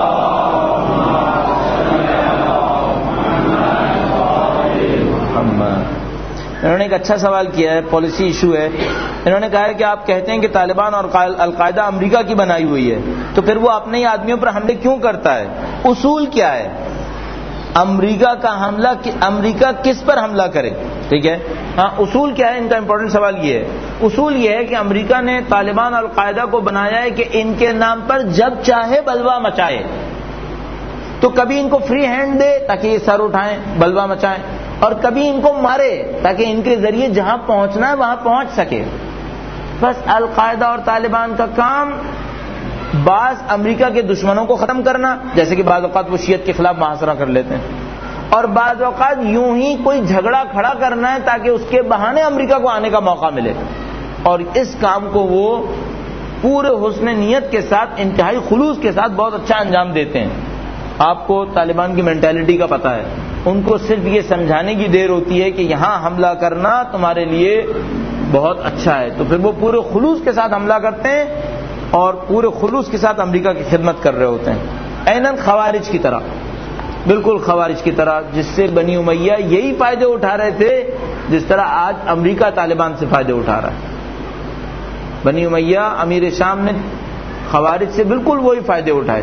انہوں نے ایک اچھا سوال کیا ہے، پالیسی ایشو ہے۔ انہوں نے کہا ہے کہ آپ کہتے ہیں کہ طالبان اور القاعدہ امریکہ کی بنائی ہوئی ہے، تو پھر وہ اپنے ہی آدمیوں پر حملے کیوں کرتا ہے؟ اصول کیا ہے؟ امریکہ کا حملہ، امریکہ کس پر حملہ کرے؟ ٹھیک ہے، ہاں اصول کیا ہے؟ ان کا امپورٹنٹ سوال یہ ہے۔ اصول یہ ہے کہ امریکہ نے طالبان اور القاعدہ کو بنایا ہے کہ ان کے نام پر جب چاہے بلوا مچائے، تو کبھی ان کو فری ہینڈ دے تاکہ یہ سر اٹھائیں بلوا مچائیں، اور کبھی ان کو مارے تاکہ ان کے ذریعے جہاں پہنچنا ہے وہاں پہنچ سکے۔ بس القاعدہ اور طالبان کا کام بعض امریکہ کے دشمنوں کو ختم کرنا، جیسے کہ بعض اوقات وہ شیعت کے خلاف محاصرہ کر لیتے ہیں، اور بعض اوقات یوں ہی کوئی جھگڑا کھڑا کرنا ہے تاکہ اس کے بہانے امریکہ کو آنے کا موقع ملے، اور اس کام کو وہ پورے حسن نیت کے ساتھ، انتہائی خلوص کے ساتھ بہت اچھا انجام دیتے ہیں۔ آپ کو طالبان کی مینٹیلٹی کا پتہ ہے، ان کو صرف یہ سمجھانے کی دیر ہوتی ہے کہ یہاں حملہ کرنا تمہارے لیے بہت اچھا ہے، تو پھر وہ پورے خلوص کے ساتھ حملہ کرتے ہیں اور پورے خلوص کے ساتھ امریکہ کی خدمت کر رہے ہوتے ہیں، عیناً خوارج کی طرح، بالکل خوارج کی طرح، جس سے بنی امیہ یہی فائدے اٹھا رہے تھے جس طرح آج امریکہ طالبان سے فائدے اٹھا رہا ہے۔ بنی امیہ امیر شام نے خوارج سے بالکل وہی فائدے اٹھائے۔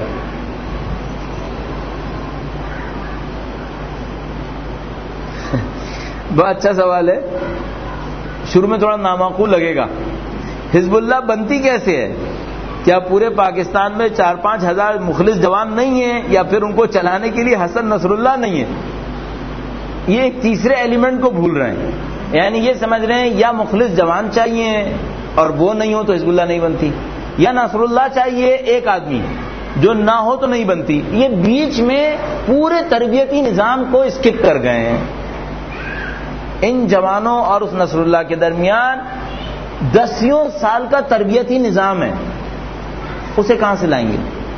بہت اچھا سوال ہے، شروع میں تھوڑا نامعقول لگے گا۔ حزب اللہ بنتی کیسے ہے؟ کیا پورے پاکستان میں چار پانچ ہزار مخلص جوان نہیں ہیں، یا پھر ان کو چلانے کے لیے حسن نصر اللہ نہیں ہے؟ یہ ایک تیسرے ایلیمنٹ کو بھول رہے ہیں، یعنی یہ سمجھ رہے ہیں یا مخلص جوان چاہیے اور وہ نہیں ہو تو حزب اللہ نہیں بنتی، یا نصر اللہ چاہیے ایک آدمی جو نہ ہو تو نہیں بنتی۔ یہ بیچ میں پورے تربیتی نظام کو اسکپ کر گئے ہیں۔ ان جوانوں اور اس نصر اللہ کے درمیان دسیوں سال کا تربیتی نظام ہے، اسے کہاں سے لائیں گے؟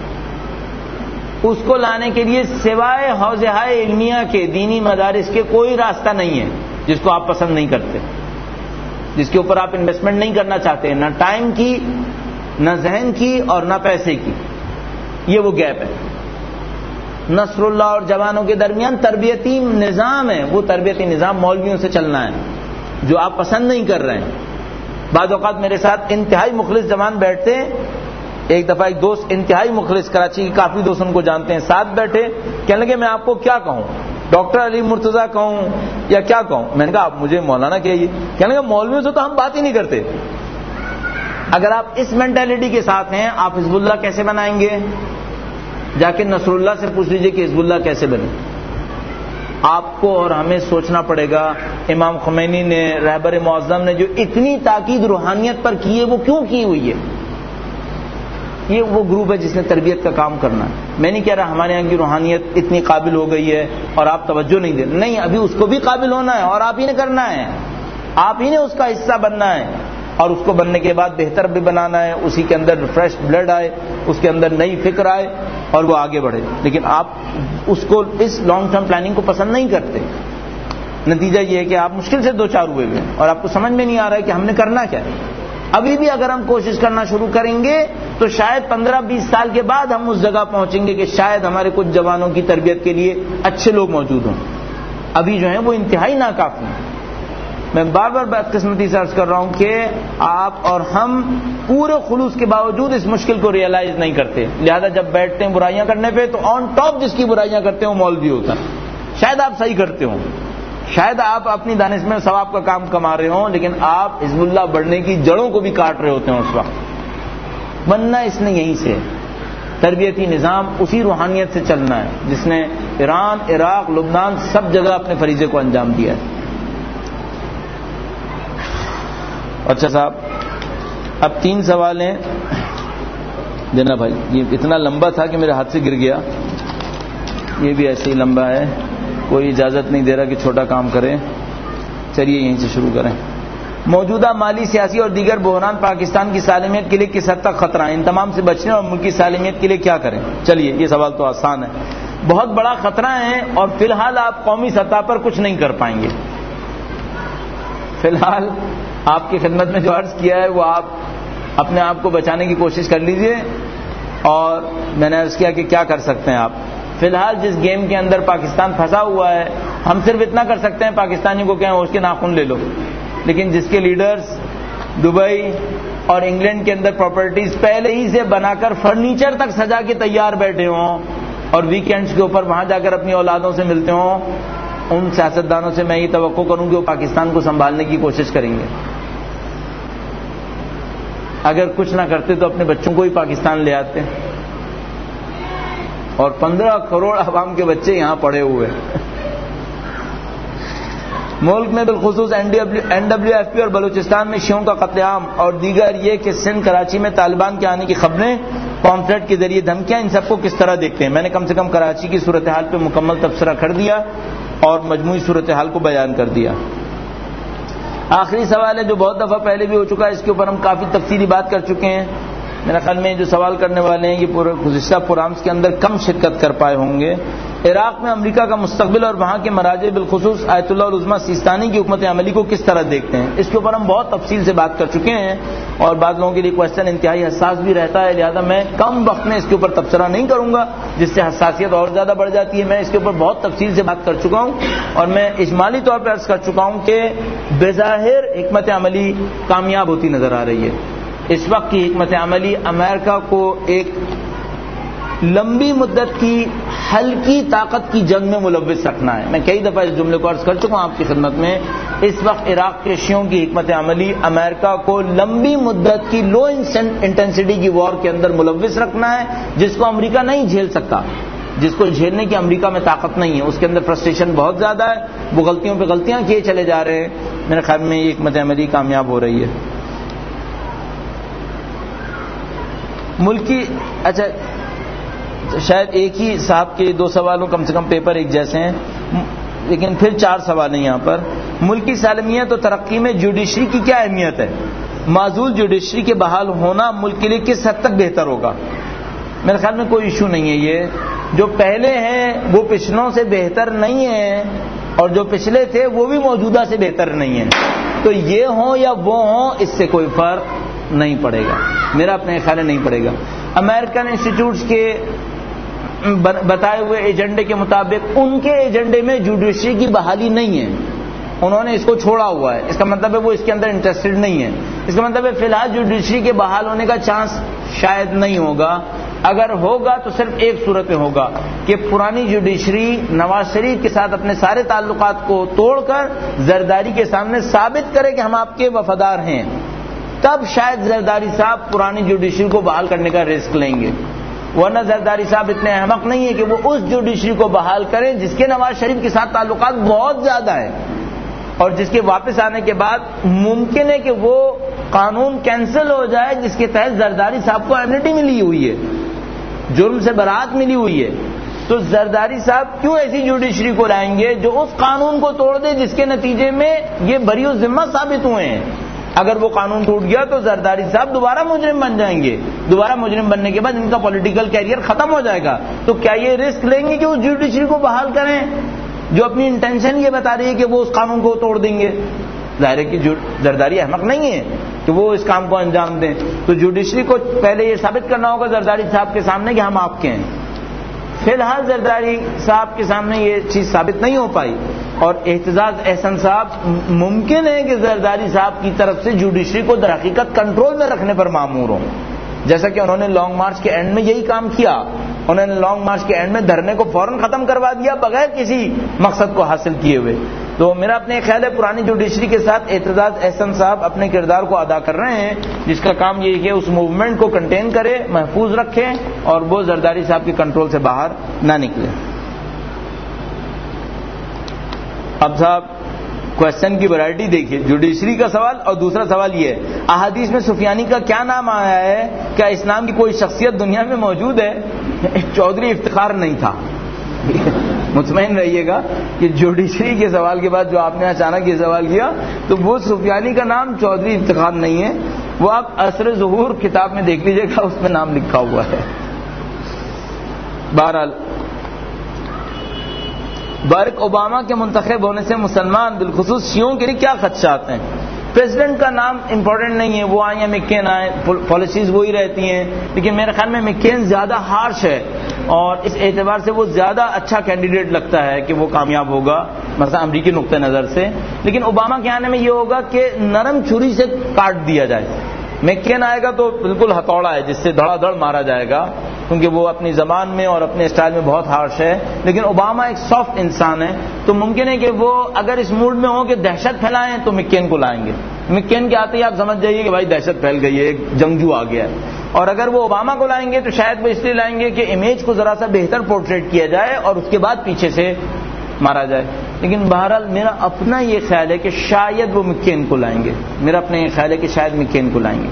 اس کو لانے کے لیے سوائے حوزہ علمیہ کے، دینی مدارس کے، کوئی راستہ نہیں ہے جس کو آپ پسند نہیں کرتے، جس کے اوپر آپ انویسٹمنٹ نہیں کرنا چاہتے، نہ ٹائم کی، نہ ذہن کی، اور نہ پیسے کی۔ یہ وہ گیپ ہے۔ نصر اللہ اور جوانوں کے درمیان تربیتی نظام ہے، وہ تربیتی نظام مولویوں سے چلنا ہے جو آپ پسند نہیں کر رہے ہیں۔ بعض اوقات میرے ساتھ انتہائی مخلص جوان بیٹھتے ہیں، ایک دفعہ ایک دوست انتہائی مخلص، کراچی کی کافی دوست ان کو جانتے ہیں، ساتھ بیٹھے، کہنے لگے میں آپ کو کیا کہوں، ڈاکٹر علی مرتضیٰ کہوں یا کیا کہوں؟ میں نے کہا آپ مجھے مولانا کہیے۔ کہنے لگے مولویوں سے تو ہم بات ہی نہیں کرتے۔ اگر آپ اس مینٹلٹی کے ساتھ ہیں، آپ حزب اللہ کیسے بنائیں گے؟ جا کے نصر اللہ سے پوچھ لیجئے کہ حزب اللہ کیسے بنے۔ آپ کو اور ہمیں سوچنا پڑے گا، امام خمینی نے، رہبر معظم نے جو اتنی تاکید روحانیت پر کی ہے وہ کیوں کی ہوئی ہے؟ یہ وہ گروپ ہے جس نے تربیت کا کام کرنا ہے۔ میں نہیں کہہ رہا ہمارے یہاں کی روحانیت اتنی قابل ہو گئی ہے اور آپ توجہ نہیں دیں، نہیں، ابھی اس کو بھی قابل ہونا ہے اور آپ ہی نے کرنا ہے، آپ ہی نے اس کا حصہ بننا ہے، اور اس کو بننے کے بعد بہتر بھی بنانا ہے، اسی کے اندر فریش بلڈ آئے، اس کے اندر نئی فکر آئے اور وہ آگے بڑھے۔ لیکن آپ اس کو، اس لانگ ٹرم پلاننگ کو پسند نہیں کرتے، نتیجہ یہ ہے کہ آپ مشکل سے دو چار ہوئے ہوئے ہیں اور آپ کو سمجھ میں نہیں آ رہا ہے کہ ہم نے کرنا کیا ہے۔ ابھی بھی اگر ہم کوشش کرنا شروع کریں گے تو شاید پندرہ بیس سال کے بعد ہم اس جگہ پہنچیں گے کہ شاید ہمارے کچھ جوانوں کی تربیت کے لیے اچھے لوگ موجود ہوں۔ ابھی جو ہیں وہ انتہائی ناکافی ہیں۔ میں بار بار بدقسمتی سے عرض کر رہا ہوں کہ آپ اور ہم پورے خلوص کے باوجود اس مشکل کو ریئلائز نہیں کرتے، لہذا جب بیٹھتے ہیں برائیاں کرنے پہ تو آن ٹاپ جس کی برائیاں کرتے ہیں وہ مولوی ہوتا ہے۔ شاید آپ صحیح کرتے ہوں، شاید آپ اپنی دانش میں ثواب کا کام کما رہے ہوں، لیکن آپ حزب اللہ بڑھنے کی جڑوں کو بھی کاٹ رہے ہوتے ہیں اس وقت۔ بننا اس نے یہیں سے، تربیتی نظام اسی روحانیت سے چلنا ہے جس نے ایران، عراق، لبنان سب جگہ اپنے فریضے کو انجام دیا ہے۔ اچھا صاحب، اب تین سوال ہیں دینا بھائی، یہ اتنا لمبا تھا کہ میرے ہاتھ سے گر گیا، یہ بھی ایسے ہی لمبا ہے، کوئی اجازت نہیں دے رہا کہ چھوٹا کام کریں۔ چلیے یہیں سے شروع کریں۔ موجودہ مالی، سیاسی اور دیگر بحران پاکستان کی سالمیت کے لیے کس حد تک خطرہ ہے؟ ان تمام سے بچنے اور ملک کی سالمیت کے لیے کیا کریں؟ چلیے یہ سوال تو آسان ہے، بہت بڑا خطرہ ہے اور فی الحال آپ قومی سطح پر کچھ نہیں کر پائیں گے۔ فی الحال آپ کی خدمت میں جو عرض کیا ہے وہ آپ اپنے آپ کو بچانے کی کوشش کر لیجئے، اور میں نے عرض کیا کہ کیا کر سکتے ہیں آپ۔ فی الحال جس گیم کے اندر پاکستان پھنسا ہوا ہے، ہم صرف اتنا کر سکتے ہیں پاکستانی کو کہیں اس کے ناخن لے لو، لیکن جس کے لیڈرز دبئی اور انگلینڈ کے اندر پراپرٹیز پہلے ہی سے بنا کر فرنیچر تک سجا کے تیار بیٹھے ہوں اور ویکینڈز کے اوپر وہاں جا کر اپنی اولادوں سے ملتے ہوں، ان سیاستدانوں سے میں یہ توقع کروں کہ وہ پاکستان کو سنبھالنے کی کوشش کریں گے۔ اگر کچھ نہ کرتے تو اپنے بچوں کو ہی پاکستان لے آتے، اور پندرہ کروڑ عوام کے بچے یہاں پڑے ہوئے۔ ملک میں بالخصوص این ڈبلیو ایف پی اور بلوچستان میں شیعوں کا قتل عام اور دیگر یہ کہ سندھ، کراچی میں طالبان کے آنے کی خبریں، پامفلیٹ کے ذریعے دھمکیاں، ان سب کو کس طرح دیکھتے ہیں؟ میں نے کم سے کم کراچی کی صورتحال پہ مکمل تبصرہ کر دیا اور مجموعی صورتحال کو بیان کر دیا۔ آخری سوال ہے جو بہت دفعہ پہلے بھی ہو چکا ہے، اس کے اوپر ہم کافی تفصیلی بات کر چکے ہیں۔ میرے خیال میں جو سوال کرنے والے ہیں یہ پورے گزشتہ پروگرامز کے اندر کم شرکت کر پائے ہوں گے. عراق میں امریکہ کا مستقبل اور وہاں کے مراجع بالخصوص آیت اللہ العظمیٰ سیستانی کی حکمت عملی کو کس طرح دیکھتے ہیں؟ اس کے اوپر ہم بہت تفصیل سے بات کر چکے ہیں اور بعض لوگوں کے لیے کوشچن انتہائی حساس بھی رہتا ہے، لہذا میں کم وقت میں اس کے اوپر تبصرہ نہیں کروں گا جس سے حساسیت اور زیادہ بڑھ جاتی ہے. میں اس کے اوپر بہت تفصیل سے بات کر چکا ہوں اور میں اجمالی طور پر عرض کر چکا ہوں کہ بظاہر حکمت عملی کامیاب ہوتی نظر آ رہی ہے. اس وقت کی حکمت عملی امریکہ کو ایک لمبی مدت کی ہلکی طاقت کی جنگ میں ملوث رکھنا ہے. میں کئی دفعہ اس جملے کو عرض کر چکا ہوں آپ کی خدمت میں. اس وقت عراق کے شیعوں کی حکمت عملی امریکہ کو لمبی مدت کی لو انٹینسٹی کی وار کے اندر ملوث رکھنا ہے جس کو امریکہ نہیں جھیل سکتا، جس کو جھیلنے کی امریکہ میں طاقت نہیں ہے. اس کے اندر فرسٹریشن بہت زیادہ ہے، وہ غلطیوں پہ غلطیاں کیے چلے جا رہے ہیں. میرے خیال میں یہ حکمت عملی کامیاب ہو رہی ہے. ملکی اچھا شاید ایک ہی صاحب کے دو سوالوں کم سے کم پیپر ایک جیسے ہیں لیکن پھر چار سوال ہیں یہاں پر. ملکی سالمیت اور ترقی میں جوڈیشری کی کیا اہمیت ہے؟ معزول جوڈیشری کے بحال ہونا ملک کے لیے کس حد تک بہتر ہوگا؟ میرے خیال میں کوئی ایشو نہیں ہے. یہ جو پہلے ہیں وہ پچھلوں سے بہتر نہیں ہیں اور جو پچھلے تھے وہ بھی موجودہ سے بہتر نہیں ہیں. تو یہ ہوں یا وہ ہوں اس سے کوئی فرق نہیں پڑے گا. میرا اپنے خیال نہیں پڑے گا. امریکن انسٹیٹیوٹس کے بتائے ہوئے ایجنڈے کے مطابق ان کے ایجنڈے میں جوڈیشری کی بحالی نہیں ہے. انہوں نے اس کو چھوڑا ہوا ہے. اس کا مطلب ہے وہ اس کے اندر انٹرسٹڈ نہیں ہے. اس کا مطلب ہے فی الحال جوڈیشری کے بحال ہونے کا چانس شاید نہیں ہوگا. اگر ہوگا تو صرف ایک صورت میں ہوگا کہ پرانی جوڈیشری نواز شریف کے ساتھ اپنے سارے تعلقات کو توڑ کر زرداری کے سامنے ثابت کرے کہ ہم آپ کے وفادار ہیں. تب شاید زرداری صاحب پرانی جوڈیشری کو بحال کرنے کا رسک لیں گے. ورنہ زرداری صاحب اتنے احمق نہیں ہے کہ وہ اس جوڈیشری کو بحال کریں جس کے نواز شریف کے ساتھ تعلقات بہت زیادہ ہیں اور جس کے واپس آنے کے بعد ممکن ہے کہ وہ قانون کینسل ہو جائے جس کے تحت زرداری صاحب کو ایمنسٹی ملی ہوئی ہے، جرم سے برات ملی ہوئی ہے. تو زرداری صاحب کیوں ایسی جوڈیشری کو لائیں گے جو اس قانون کو توڑ دے جس کے نتیجے میں یہ بری و ذمہ ثابت ہوئے ہیں؟ اگر وہ قانون ٹوٹ گیا تو زرداری صاحب دوبارہ مجرم بن جائیں گے. دوبارہ مجرم بننے کے بعد ان کا پولیٹیکل کیریئر ختم ہو جائے گا. تو کیا یہ رسک لیں گے کہ اس جوڈیشری کو بحال کریں جو اپنی انٹینشن یہ بتا رہی ہے کہ وہ اس قانون کو توڑ دیں گے؟ ظاہر ہے کہ زرداری احمق نہیں ہے کہ وہ اس کام کو انجام دیں. تو جوڈیشری کو پہلے یہ ثابت کرنا ہوگا زرداری صاحب کے سامنے کہ ہم آپ کے ہیں. فی الحال زرداری صاحب کے سامنے یہ چیز ثابت نہیں ہو پائی اور اعتزاز احسن صاحب ممکن ہے کہ زرداری صاحب کی طرف سے جوڈیشری کو در حقیقت کنٹرول میں رکھنے پر مامور ہوں، جیسا کہ انہوں نے لانگ مارچ کے اینڈ میں یہی کام کیا. انہوں نے لانگ مارچ کے اینڈ میں دھرنے کو فوراً ختم کروا دیا بغیر کسی مقصد کو حاصل کیے ہوئے. تو میرا اپنے خیال ہے پرانی جوڈیشری کے ساتھ اعتزاز احسن صاحب اپنے کردار کو ادا کر رہے ہیں جس کا کام یہ ہے کہ اس موومنٹ کو کنٹین کرے، محفوظ رکھے اور وہ زرداری صاحب کے کنٹرول سے باہر نہ نکلے. اب صاحب کوشچن کی ورائٹی دیکھیے. جوڈیشری کا سوال اور دوسرا سوال یہ ہے احادیث میں سفیانی کا کیا نام آیا ہے؟ کیا اسلام کی کوئی شخصیت دنیا میں موجود ہے؟ چودھری افتخار نہیں تھا. مطمئن رہیے گا کہ جوڈیشری کے سوال کے بعد جو آپ نے اچانک یہ سوال کیا تو وہ سفیانی کا نام چودھری افتخار نہیں ہے. وہ آپ عصر ظہور کتاب میں دیکھ لیجیے گا، اس میں نام لکھا ہوا ہے. بہرحال باراک اوباما کے منتخب ہونے سے مسلمان بالخصوص شیعوں کے لیے کیا خدشات ہیں؟ پریزیڈنٹ کا نام امپورٹنٹ نہیں ہے، وہ آئیں یا مکین آئیں، پالیسیز وہی رہتی ہیں. لیکن میرے خیال میں مکین زیادہ ہارش ہے اور اس اعتبار سے وہ زیادہ اچھا کینڈیڈیٹ لگتا ہے کہ وہ کامیاب ہوگا مثلا امریکی نقطہ نظر سے. لیکن اوباما کے آنے میں یہ ہوگا کہ نرم چھری سے کاٹ دیا جائے. مکین آئے گا تو بالکل ہتھوڑا ہے جس سے دھڑا دھڑ مارا جائے گا کیونکہ وہ اپنی زبان میں اور اپنے اسٹائل میں بہت ہارش ہے. لیکن اوباما ایک سافٹ انسان ہے تو ممکن ہے کہ وہ اگر اس موڈ میں ہوں کہ دہشت پھیلائیں تو مکین کو لائیں گے. مکین کے آتے ہی آپ سمجھ جائیے کہ بھائی دہشت پھیل گئی ہے، ایک جنگجو آ گیا ہے. اور اگر وہ اوباما کو لائیں گے تو شاید وہ اس لیے لائیں گے کہ امیج کو ذرا سا بہتر پورٹریٹ کیا جائے اور اس کے بعد پیچھے سے مارا جائے. لیکن بہرحال میرا اپنا یہ خیال ہے کہ شاید وہ مکین کو لائیں گے. میرا اپنا یہ خیال ہے کہ شاید مکین کو لائیں گے.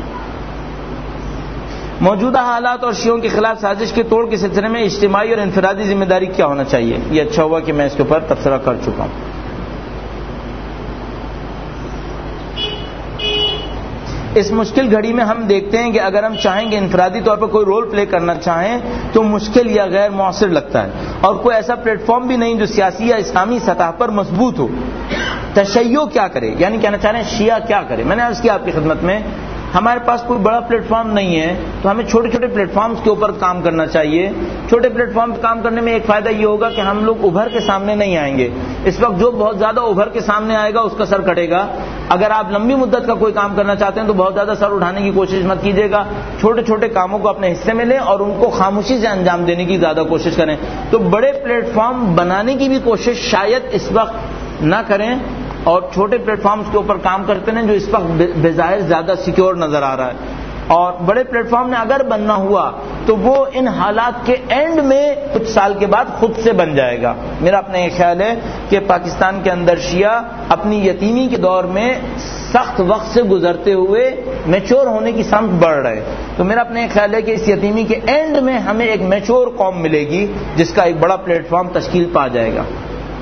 موجودہ حالات اور شیعوں کے خلاف سازش کے توڑ کے سلسلے میں اجتماعی اور انفرادی ذمہ داری کیا ہونا چاہیے؟ یہ اچھا ہوا کہ میں اس کے اوپر تبصرہ کر چکا ہوں. اس مشکل گھڑی میں ہم دیکھتے ہیں کہ اگر ہم چاہیں کہ انفرادی طور پر کوئی رول پلے کرنا چاہیں تو مشکل یا غیر مؤثر لگتا ہے، اور کوئی ایسا پلیٹ فارم بھی نہیں جو سیاسی یا اسلامی سطح پر مضبوط ہو۔ تشیع کیا کرے، یعنی کہنا چاہ رہے ہیں شیعہ کیا کرے۔ میں نے عرض کیا آپ کی خدمت میں، ہمارے پاس کوئی بڑا پلیٹ فارم نہیں ہے تو ہمیں چھوٹے چھوٹے پلیٹ فارمز کے اوپر کام کرنا چاہیے۔ چھوٹے پلیٹ فارم پہ کام کرنے میں ایک فائدہ یہ ہوگا کہ ہم لوگ ابھر کے سامنے نہیں آئیں گے۔ اس وقت جو بہت زیادہ ابھر کے سامنے آئے گا اس کا سر کٹے گا۔ اگر آپ لمبی مدت کا کوئی کام کرنا چاہتے ہیں تو بہت زیادہ سر اٹھانے کی کوشش مت کیجیے گا، چھوٹے چھوٹے کاموں کو اپنے حصے میں لیں اور ان کو خاموشی سے انجام دینے کی زیادہ کوشش کریں۔ تو بڑے پلیٹ فارم بنانے کی بھی کوشش شاید اس وقت نہ کریں، اور چھوٹے پلیٹ فارمز کے اوپر کام کرتے ہیں جو اس وقت بظاہر زیادہ سیکیور نظر آ رہا ہے۔ اور بڑے پلیٹ فارم میں اگر بننا ہوا تو وہ ان حالات کے اینڈ میں کچھ سال کے بعد خود سے بن جائے گا۔ میرا اپنا یہ خیال ہے کہ پاکستان کے اندر شیعہ اپنی یتیمی کے دور میں سخت وقت سے گزرتے ہوئے میچور ہونے کی سمت بڑھ رہے، تو میرا اپنا یہ خیال ہے کہ اس یتیمی کے اینڈ میں ہمیں ایک میچور قوم ملے گی جس کا ایک بڑا پلیٹ فارم تشکیل پا جائے گا۔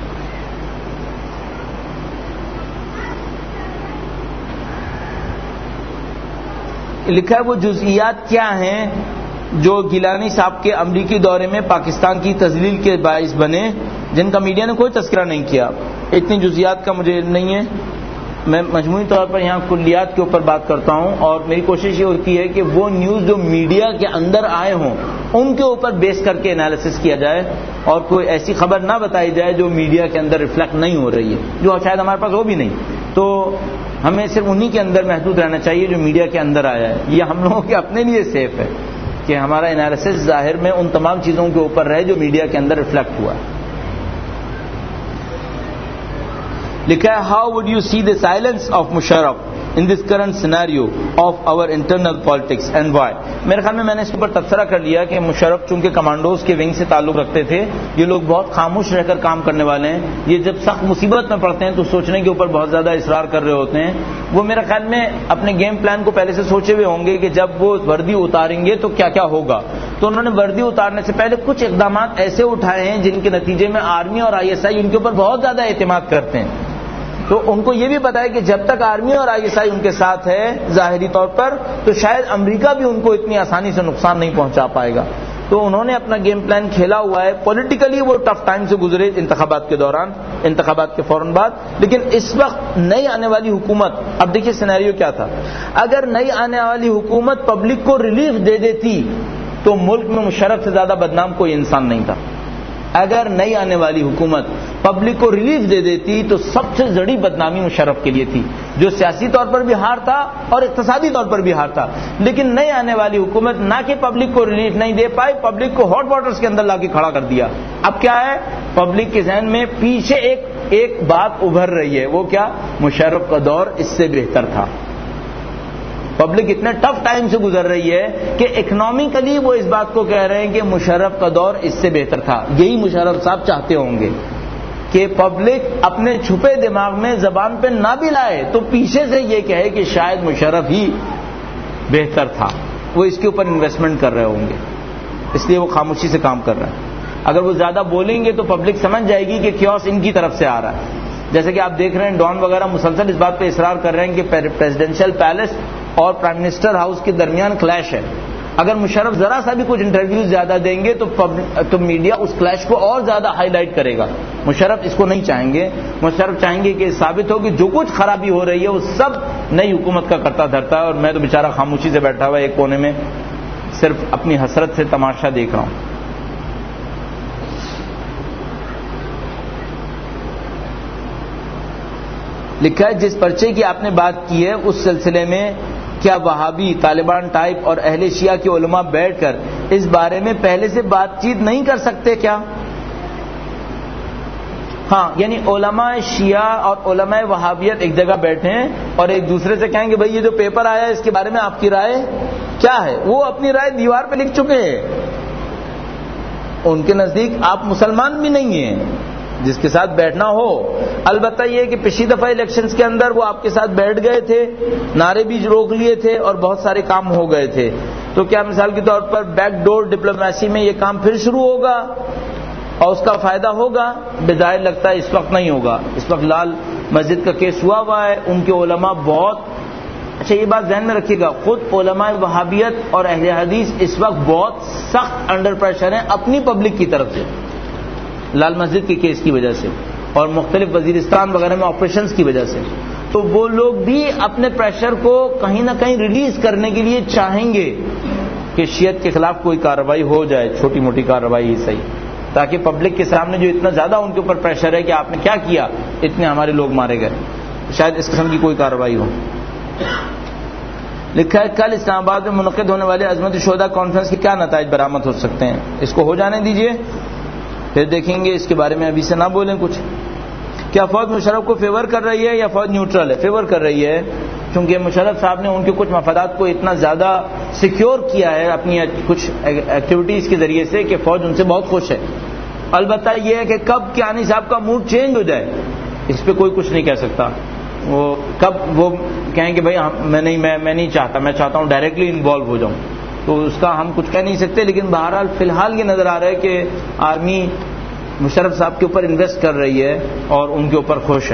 لکھا ہے وہ جزئیات کیا ہیں جو گیلانی صاحب کے امریکی دورے میں پاکستان کی تذلیل کے باعث بنے، جن کا میڈیا نے کوئی تذکرہ نہیں کیا۔ اتنی جزئیات کا مجھے نہیں ہے، میں مجموعی طور پر یہاں کلیات کے اوپر بات کرتا ہوں، اور میری کوشش یہ ہوتی ہے کہ وہ نیوز جو میڈیا کے اندر آئے ہوں ان کے اوپر بیس کر کے انالیسس کیا جائے، اور کوئی ایسی خبر نہ بتائی جائے جو میڈیا کے اندر ریفلیکٹ نہیں ہو رہی ہے، جو شاید ہمارے پاس ہو بھی نہیں۔ تو ہمیں صرف انہی کے اندر محدود رہنا چاہیے جو میڈیا کے اندر آیا ہے۔ یہ ہم لوگوں کے اپنے لیے سیف ہے کہ ہمارا انالیسس ظاہر میں ان تمام چیزوں کے اوپر رہے جو میڈیا کے اندر ریفلیکٹ ہوا ہے۔ لکھا ہے how would you see the silence of Musharraf in this current scenario of our internal politics and why۔ میرے خیال میں میں نے اس پر تبصرہ کر لیا کہ مشرف چونکہ کمانڈوز کے ونگ سے تعلق رکھتے تھے، یہ لوگ بہت خاموش رہ کر کام کرنے والے ہیں، یہ جب سخت مصیبت میں پڑتے ہیں تو سوچنے کے اوپر بہت زیادہ اصرار کر رہے ہوتے ہیں۔ وہ میرے خیال میں اپنے گیم پلان کو پہلے سے سوچے ہوئے ہوں گے کہ جب وہ وردی اتاریں گے تو کیا کیا ہوگا، تو انہوں نے وردی اتارنے سے پہلے کچھ اقدامات ایسے اٹھائے ہیں جن کے نتیجے میں آرمی اور آئی ایس آئی ان کے اوپر بہت زیادہ اعتماد کرتے ہیں۔ تو ان کو یہ بھی پتا ہے کہ جب تک آرمی اور آئی ایس آئی ان کے ساتھ ہے ظاہری طور پر تو شاید امریکہ بھی ان کو اتنی آسانی سے نقصان نہیں پہنچا پائے گا، تو انہوں نے اپنا گیم پلان کھیلا ہوا ہے۔ پولیٹیکلی وہ ٹف ٹائم سے گزرے انتخابات کے دوران، انتخابات کے فوراً بعد، لیکن اس وقت نئی آنے والی حکومت، اب دیکھیے سینیریو کیا تھا، اگر نئی آنے والی حکومت پبلک کو ریلیف دے دیتی تو ملک میں مشرف سے زیادہ بدنام کوئی انسان نہیں تھا۔ اگر نئی آنے والی حکومت پبلک کو ریلیف دے دیتی تو سب سے بڑی بدنامی مشرف کے لیے تھی، جو سیاسی طور پر بھی ہار تھا اور اقتصادی طور پر بھی ہار تھا۔ لیکن نئی آنے والی حکومت نہ کہ پبلک کو ریلیف نہیں دے پائی، پبلک کو ہاٹ واٹرز کے اندر لا کے کھڑا کر دیا۔ اب کیا ہے، پبلک کے ذہن میں پیچھے ایک ایک بات ابھر رہی ہے، وہ کیا، مشرف کا دور اس سے بہتر تھا۔ پبلک اتنے ٹف ٹائم سے گزر رہی ہے کہ اکنامکلی وہ اس بات کو کہہ رہے ہیں کہ مشرف کا دور اس سے بہتر تھا۔ یہی مشرف صاحب چاہتے ہوں گے کہ پبلک اپنے چھپے دماغ میں زبان پہ نہ بھی لائے تو پیچھے سے یہ کہے کہ شاید مشرف ہی بہتر تھا۔ وہ اس کے اوپر انویسٹمنٹ کر رہے ہوں گے، اس لیے وہ خاموشی سے کام کر رہے ہیں۔ اگر وہ زیادہ بولیں گے تو پبلک سمجھ جائے گی کہ کیوس ان کی طرف سے آ رہا ہے۔ جیسے کہ آپ دیکھ رہے ہیں ڈان وغیرہ مسلسل اس بات پہ اصرار کر رہے ہیں کہ پریزیڈنشل پیلس اور پرائم منسٹر ہاؤس کے درمیان کلیش ہے۔ اگر مشرف ذرا سا بھی کچھ انٹرویوز زیادہ دیں گے تو تو میڈیا اس کلیش کو اور زیادہ ہائی لائٹ کرے گا۔ مشرف اس کو نہیں چاہیں گے، مشرف چاہیں گے کہ ثابت ہو کہ جو کچھ خرابی ہو رہی ہے وہ سب نئی حکومت کا کرتا دھرتا ہے، اور میں تو بیچارہ خاموشی سے بیٹھا ہوا ایک کونے میں صرف اپنی حسرت سے تماشا دیکھ رہا ہوں۔ لکھا ہے جس پرچے کی آپ نے بات کی ہے اس سلسلے میں کیا وہابی، طالبان ٹائپ اور اہل شیعہ کے علماء بیٹھ کر اس بارے میں پہلے سے بات چیت نہیں کر سکتے کیا؟ ہاں، یعنی علماء شیعہ اور علماء وہابیت ایک جگہ بیٹھیں اور ایک دوسرے سے کہیں گے بھائی یہ جو پیپر آیا ہے اس کے بارے میں آپ کی رائے کیا ہے؟ وہ اپنی رائے دیوار پہ لکھ چکے ہیں۔ ان کے نزدیک آپ مسلمان بھی نہیں ہیں جس کے ساتھ بیٹھنا ہو۔ البتہ یہ کہ پچھلی دفعہ الیکشنز کے اندر وہ آپ کے ساتھ بیٹھ گئے تھے، نعرے بھی روک لیے تھے اور بہت سارے کام ہو گئے تھے، تو کیا مثال کے طور پر بیک ڈور ڈپلومیسی میں یہ کام پھر شروع ہوگا اور اس کا فائدہ ہوگا؟ بظاہر لگتا ہے اس وقت نہیں ہوگا۔ اس وقت لال مسجد کا کیس ہوا ہوا ہے، ان کے علماء بہت اچھا یہ بات ذہن میں رکھیے گا، خود علماء وہابیت اور اہل حدیث اس وقت بہت سخت انڈر پریشر ہیں اپنی پبلک کی طرف سے، لال مسجد کے کیس کی وجہ سے اور مختلف وزیرستان وغیرہ میں آپریشنز کی وجہ سے، تو وہ لوگ بھی اپنے پریشر کو کہیں نہ کہیں ریلیز کرنے کے لیے چاہیں گے کہ شیعت کے خلاف کوئی کارروائی ہو جائے، چھوٹی موٹی کارروائی ہی صحیح، تاکہ پبلک کے سامنے جو اتنا زیادہ ان کے اوپر پریشر ہے کہ آپ نے کیا کیا، اتنے ہمارے لوگ مارے گئے، شاید اس قسم کی کوئی کارروائی ہو۔ لکھا ہے کل اسلام آباد میں منعقد ہونے والے عظمت الشہداء کانفرنس کے کیا نتائج برآمد ہو سکتے ہیں؟ اس کو ہو جانے دیجئے، پھر دیکھیں گے، اس کے بارے میں ابھی سے نہ بولیں کچھ۔ کیا فوج مشرف کو فیور کر رہی ہے یا فوج نیوٹرل ہے؟ فیور کر رہی ہے، چونکہ مشرف صاحب نے ان کے کچھ مفادات کو اتنا زیادہ سیکیور کیا ہے اپنی کچھ ایکٹیویٹیز کے ذریعے سے کہ فوج ان سے بہت خوش ہے۔ البتہ یہ ہے کہ کب کیانی صاحب کا موڈ چینج ہو جائے اس پہ کوئی کچھ نہیں کہہ سکتا، وہ کب وہ کہیں کہ بھائی میں نہیں میں میں نہیں چاہتا، میں چاہتا ہوں ڈائریکٹلی انوالو ہو جاؤں، تو اس کا ہم کچھ کہہ نہیں سکتے، لیکن بہرحال فی الحال یہ نظر آ رہا ہے کہ آرمی مشرف صاحب کے اوپر انویسٹ کر رہی ہے اور ان کے اوپر خوش ہے۔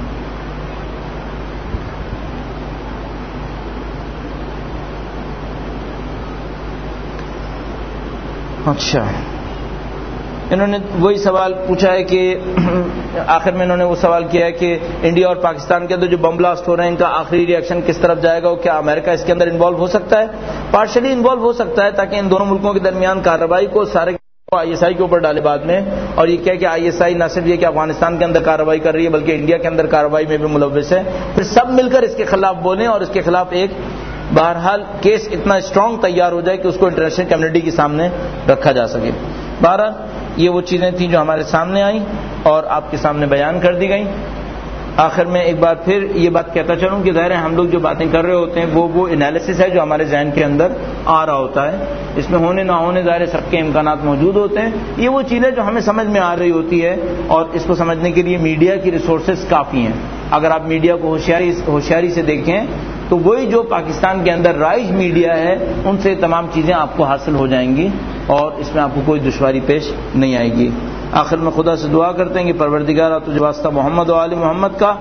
اچھا انہوں نے وہی سوال پوچھا ہے کہ آخر میں انہوں نے وہ سوال کیا ہے کہ انڈیا اور پاکستان کے اندر جو بم بلاسٹ ہو رہے ہیں ان کا آخری ری ایکشن کس طرف جائے گا، اور کیا امریکہ اس کے اندر انوالو ہو سکتا ہے؟ پارشلی انوالو ہو سکتا ہے، تاکہ ان دونوں ملکوں کے درمیان کارروائی کو سارے آئی ایس آئی کے اوپر ڈالے بعد میں، اور یہ کہہ کہ آئی ایس آئی نہ صرف یہ کہ افغانستان کے اندر کارروائی کر رہی ہے بلکہ انڈیا کے اندر کارروائی میں بھی ملوث ہے، پھر سب مل کر اس کے خلاف بولیں اور اس کے خلاف ایک بہرحال کیس اتنا اسٹرانگ تیار ہو جائے کہ اس کو انٹرنیشنل کمیونٹی کے سامنے رکھا جا سکے۔ بہرحال یہ وہ چیزیں تھیں جو ہمارے سامنے آئیں اور آپ کے سامنے بیان کر دی گئیں۔ آخر میں ایک بار پھر یہ بات کہتا چلوں کہ ظاہر ہے ہم لوگ جو باتیں کر رہے ہوتے ہیں وہ وہ انالیسس ہے جو ہمارے ذہن کے اندر آ رہا ہوتا ہے، اس میں ہونے نہ ہونے ظاہر سب کے امکانات موجود ہوتے ہیں، یہ وہ چیزیں جو ہمیں سمجھ میں آ رہی ہوتی ہے، اور اس کو سمجھنے کے لیے میڈیا کی ریسورسز کافی ہیں۔ اگر آپ میڈیا کو ہوشیاری ہوشیاری سے دیکھیں تو وہی جو پاکستان کے اندر رائج میڈیا ہے ان سے تمام چیزیں آپ کو حاصل ہو جائیں گی اور اس میں آپ کو کوئی دشواری پیش نہیں آئے گی۔ آخر میں خدا سے دعا کرتے ہیں کہ پروردگارا تجھے واسطہ محمد و آل محمد کا،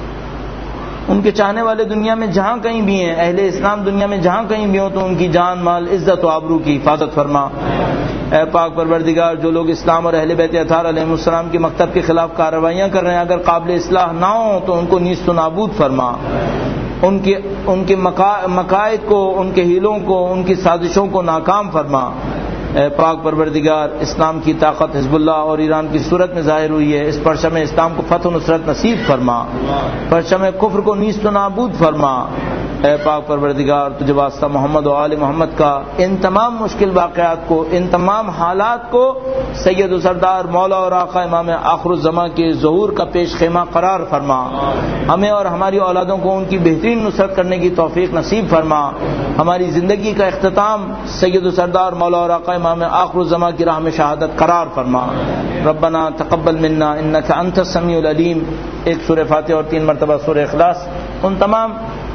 ان کے چاہنے والے دنیا میں جہاں کہیں بھی ہیں، اہل اسلام دنیا میں جہاں کہیں بھی ہوں تو ان کی جان مال عزت و آبرو کی حفاظت فرما۔ اے پاک پروردگار جو لوگ اسلام اور اہل بیت اطہار علیہ السلام کے مکتب کے خلاف کارروائیاں کر رہے ہیں، اگر قابل اصلاح نہ ہوں تو ان کو نیست و نابود فرما، ان کے ان کے مقاصد کو، ان کے ہیلوں کو، ان کی سازشوں کو ناکام فرما۔ اے پاک پروردگار اسلام کی طاقت حزب اللہ اور ایران کی صورت میں ظاہر ہوئی ہے، اس پرچم اسلام کو فتح و نصرت نصیب فرما، پرچم کفر کو نیست و نابود فرما۔ اے پاک پروردگار تجھے واسطہ محمد و آل محمد کا ان تمام مشکل واقعات کو، ان تمام حالات کو سید و سردار مولا اور آقا امام آخر الزماں کے ظہور کا پیش خیمہ قرار فرما، ہمیں اور ہماری اولادوں کو ان کی بہترین نصرت کرنے کی توفیق نصیب فرما، ہماری زندگی کا اختتام سید و سردار مولا اور آقا امام آخر الزماں کی راہ میں شہادت قرار فرما۔ ربنا تقبل منا انک انت السمیع العلیم، ایک سورہ فاتحہ اور تین مرتبہ سورہ اخلاص ان تمام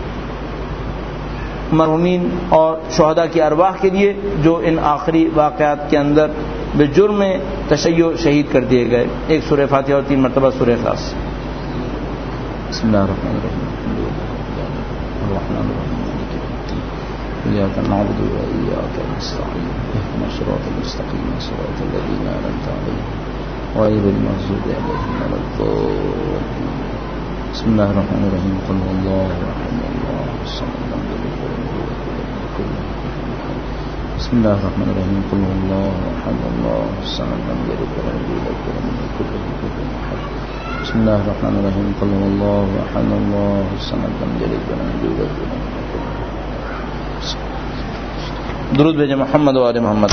مرحومین اور شہداء کی ارواح کے لیے جو ان آخری واقعات کے اندر بے جرم تشیع شہید کر دیے گئے، ایک سورہ فاتحہ اور تین مرتبہ سورہ اخلاص۔ بسم اللہ الرحمن الرحیم، الرحمن الرحیم، ایاک نعبد و ایاک نستعین، اهدنا الصراط المستقیم صراط الذین انعمت علیہم غیر المغضوب علیہم ولا الضالین۔ بسم اللہ الرحمن الرحیم، قل هو اللہ احد اللہ الصمد لم یلد ولم یولد ولم یکن له کفوا احد۔ بسم اللہ الرحمن الرحیم، قل هو اللہ احد اللہ الصمد لم یلد ولم یولد ولم یکن له کفوا احد۔ بسم اللہ الرحمن الرحیم، قل هو اللہ احد اللہ الصمد لم یلد ولم یولد ولم یکن له کفوا احد۔ درود بھیجیں محمد و آل محمد۔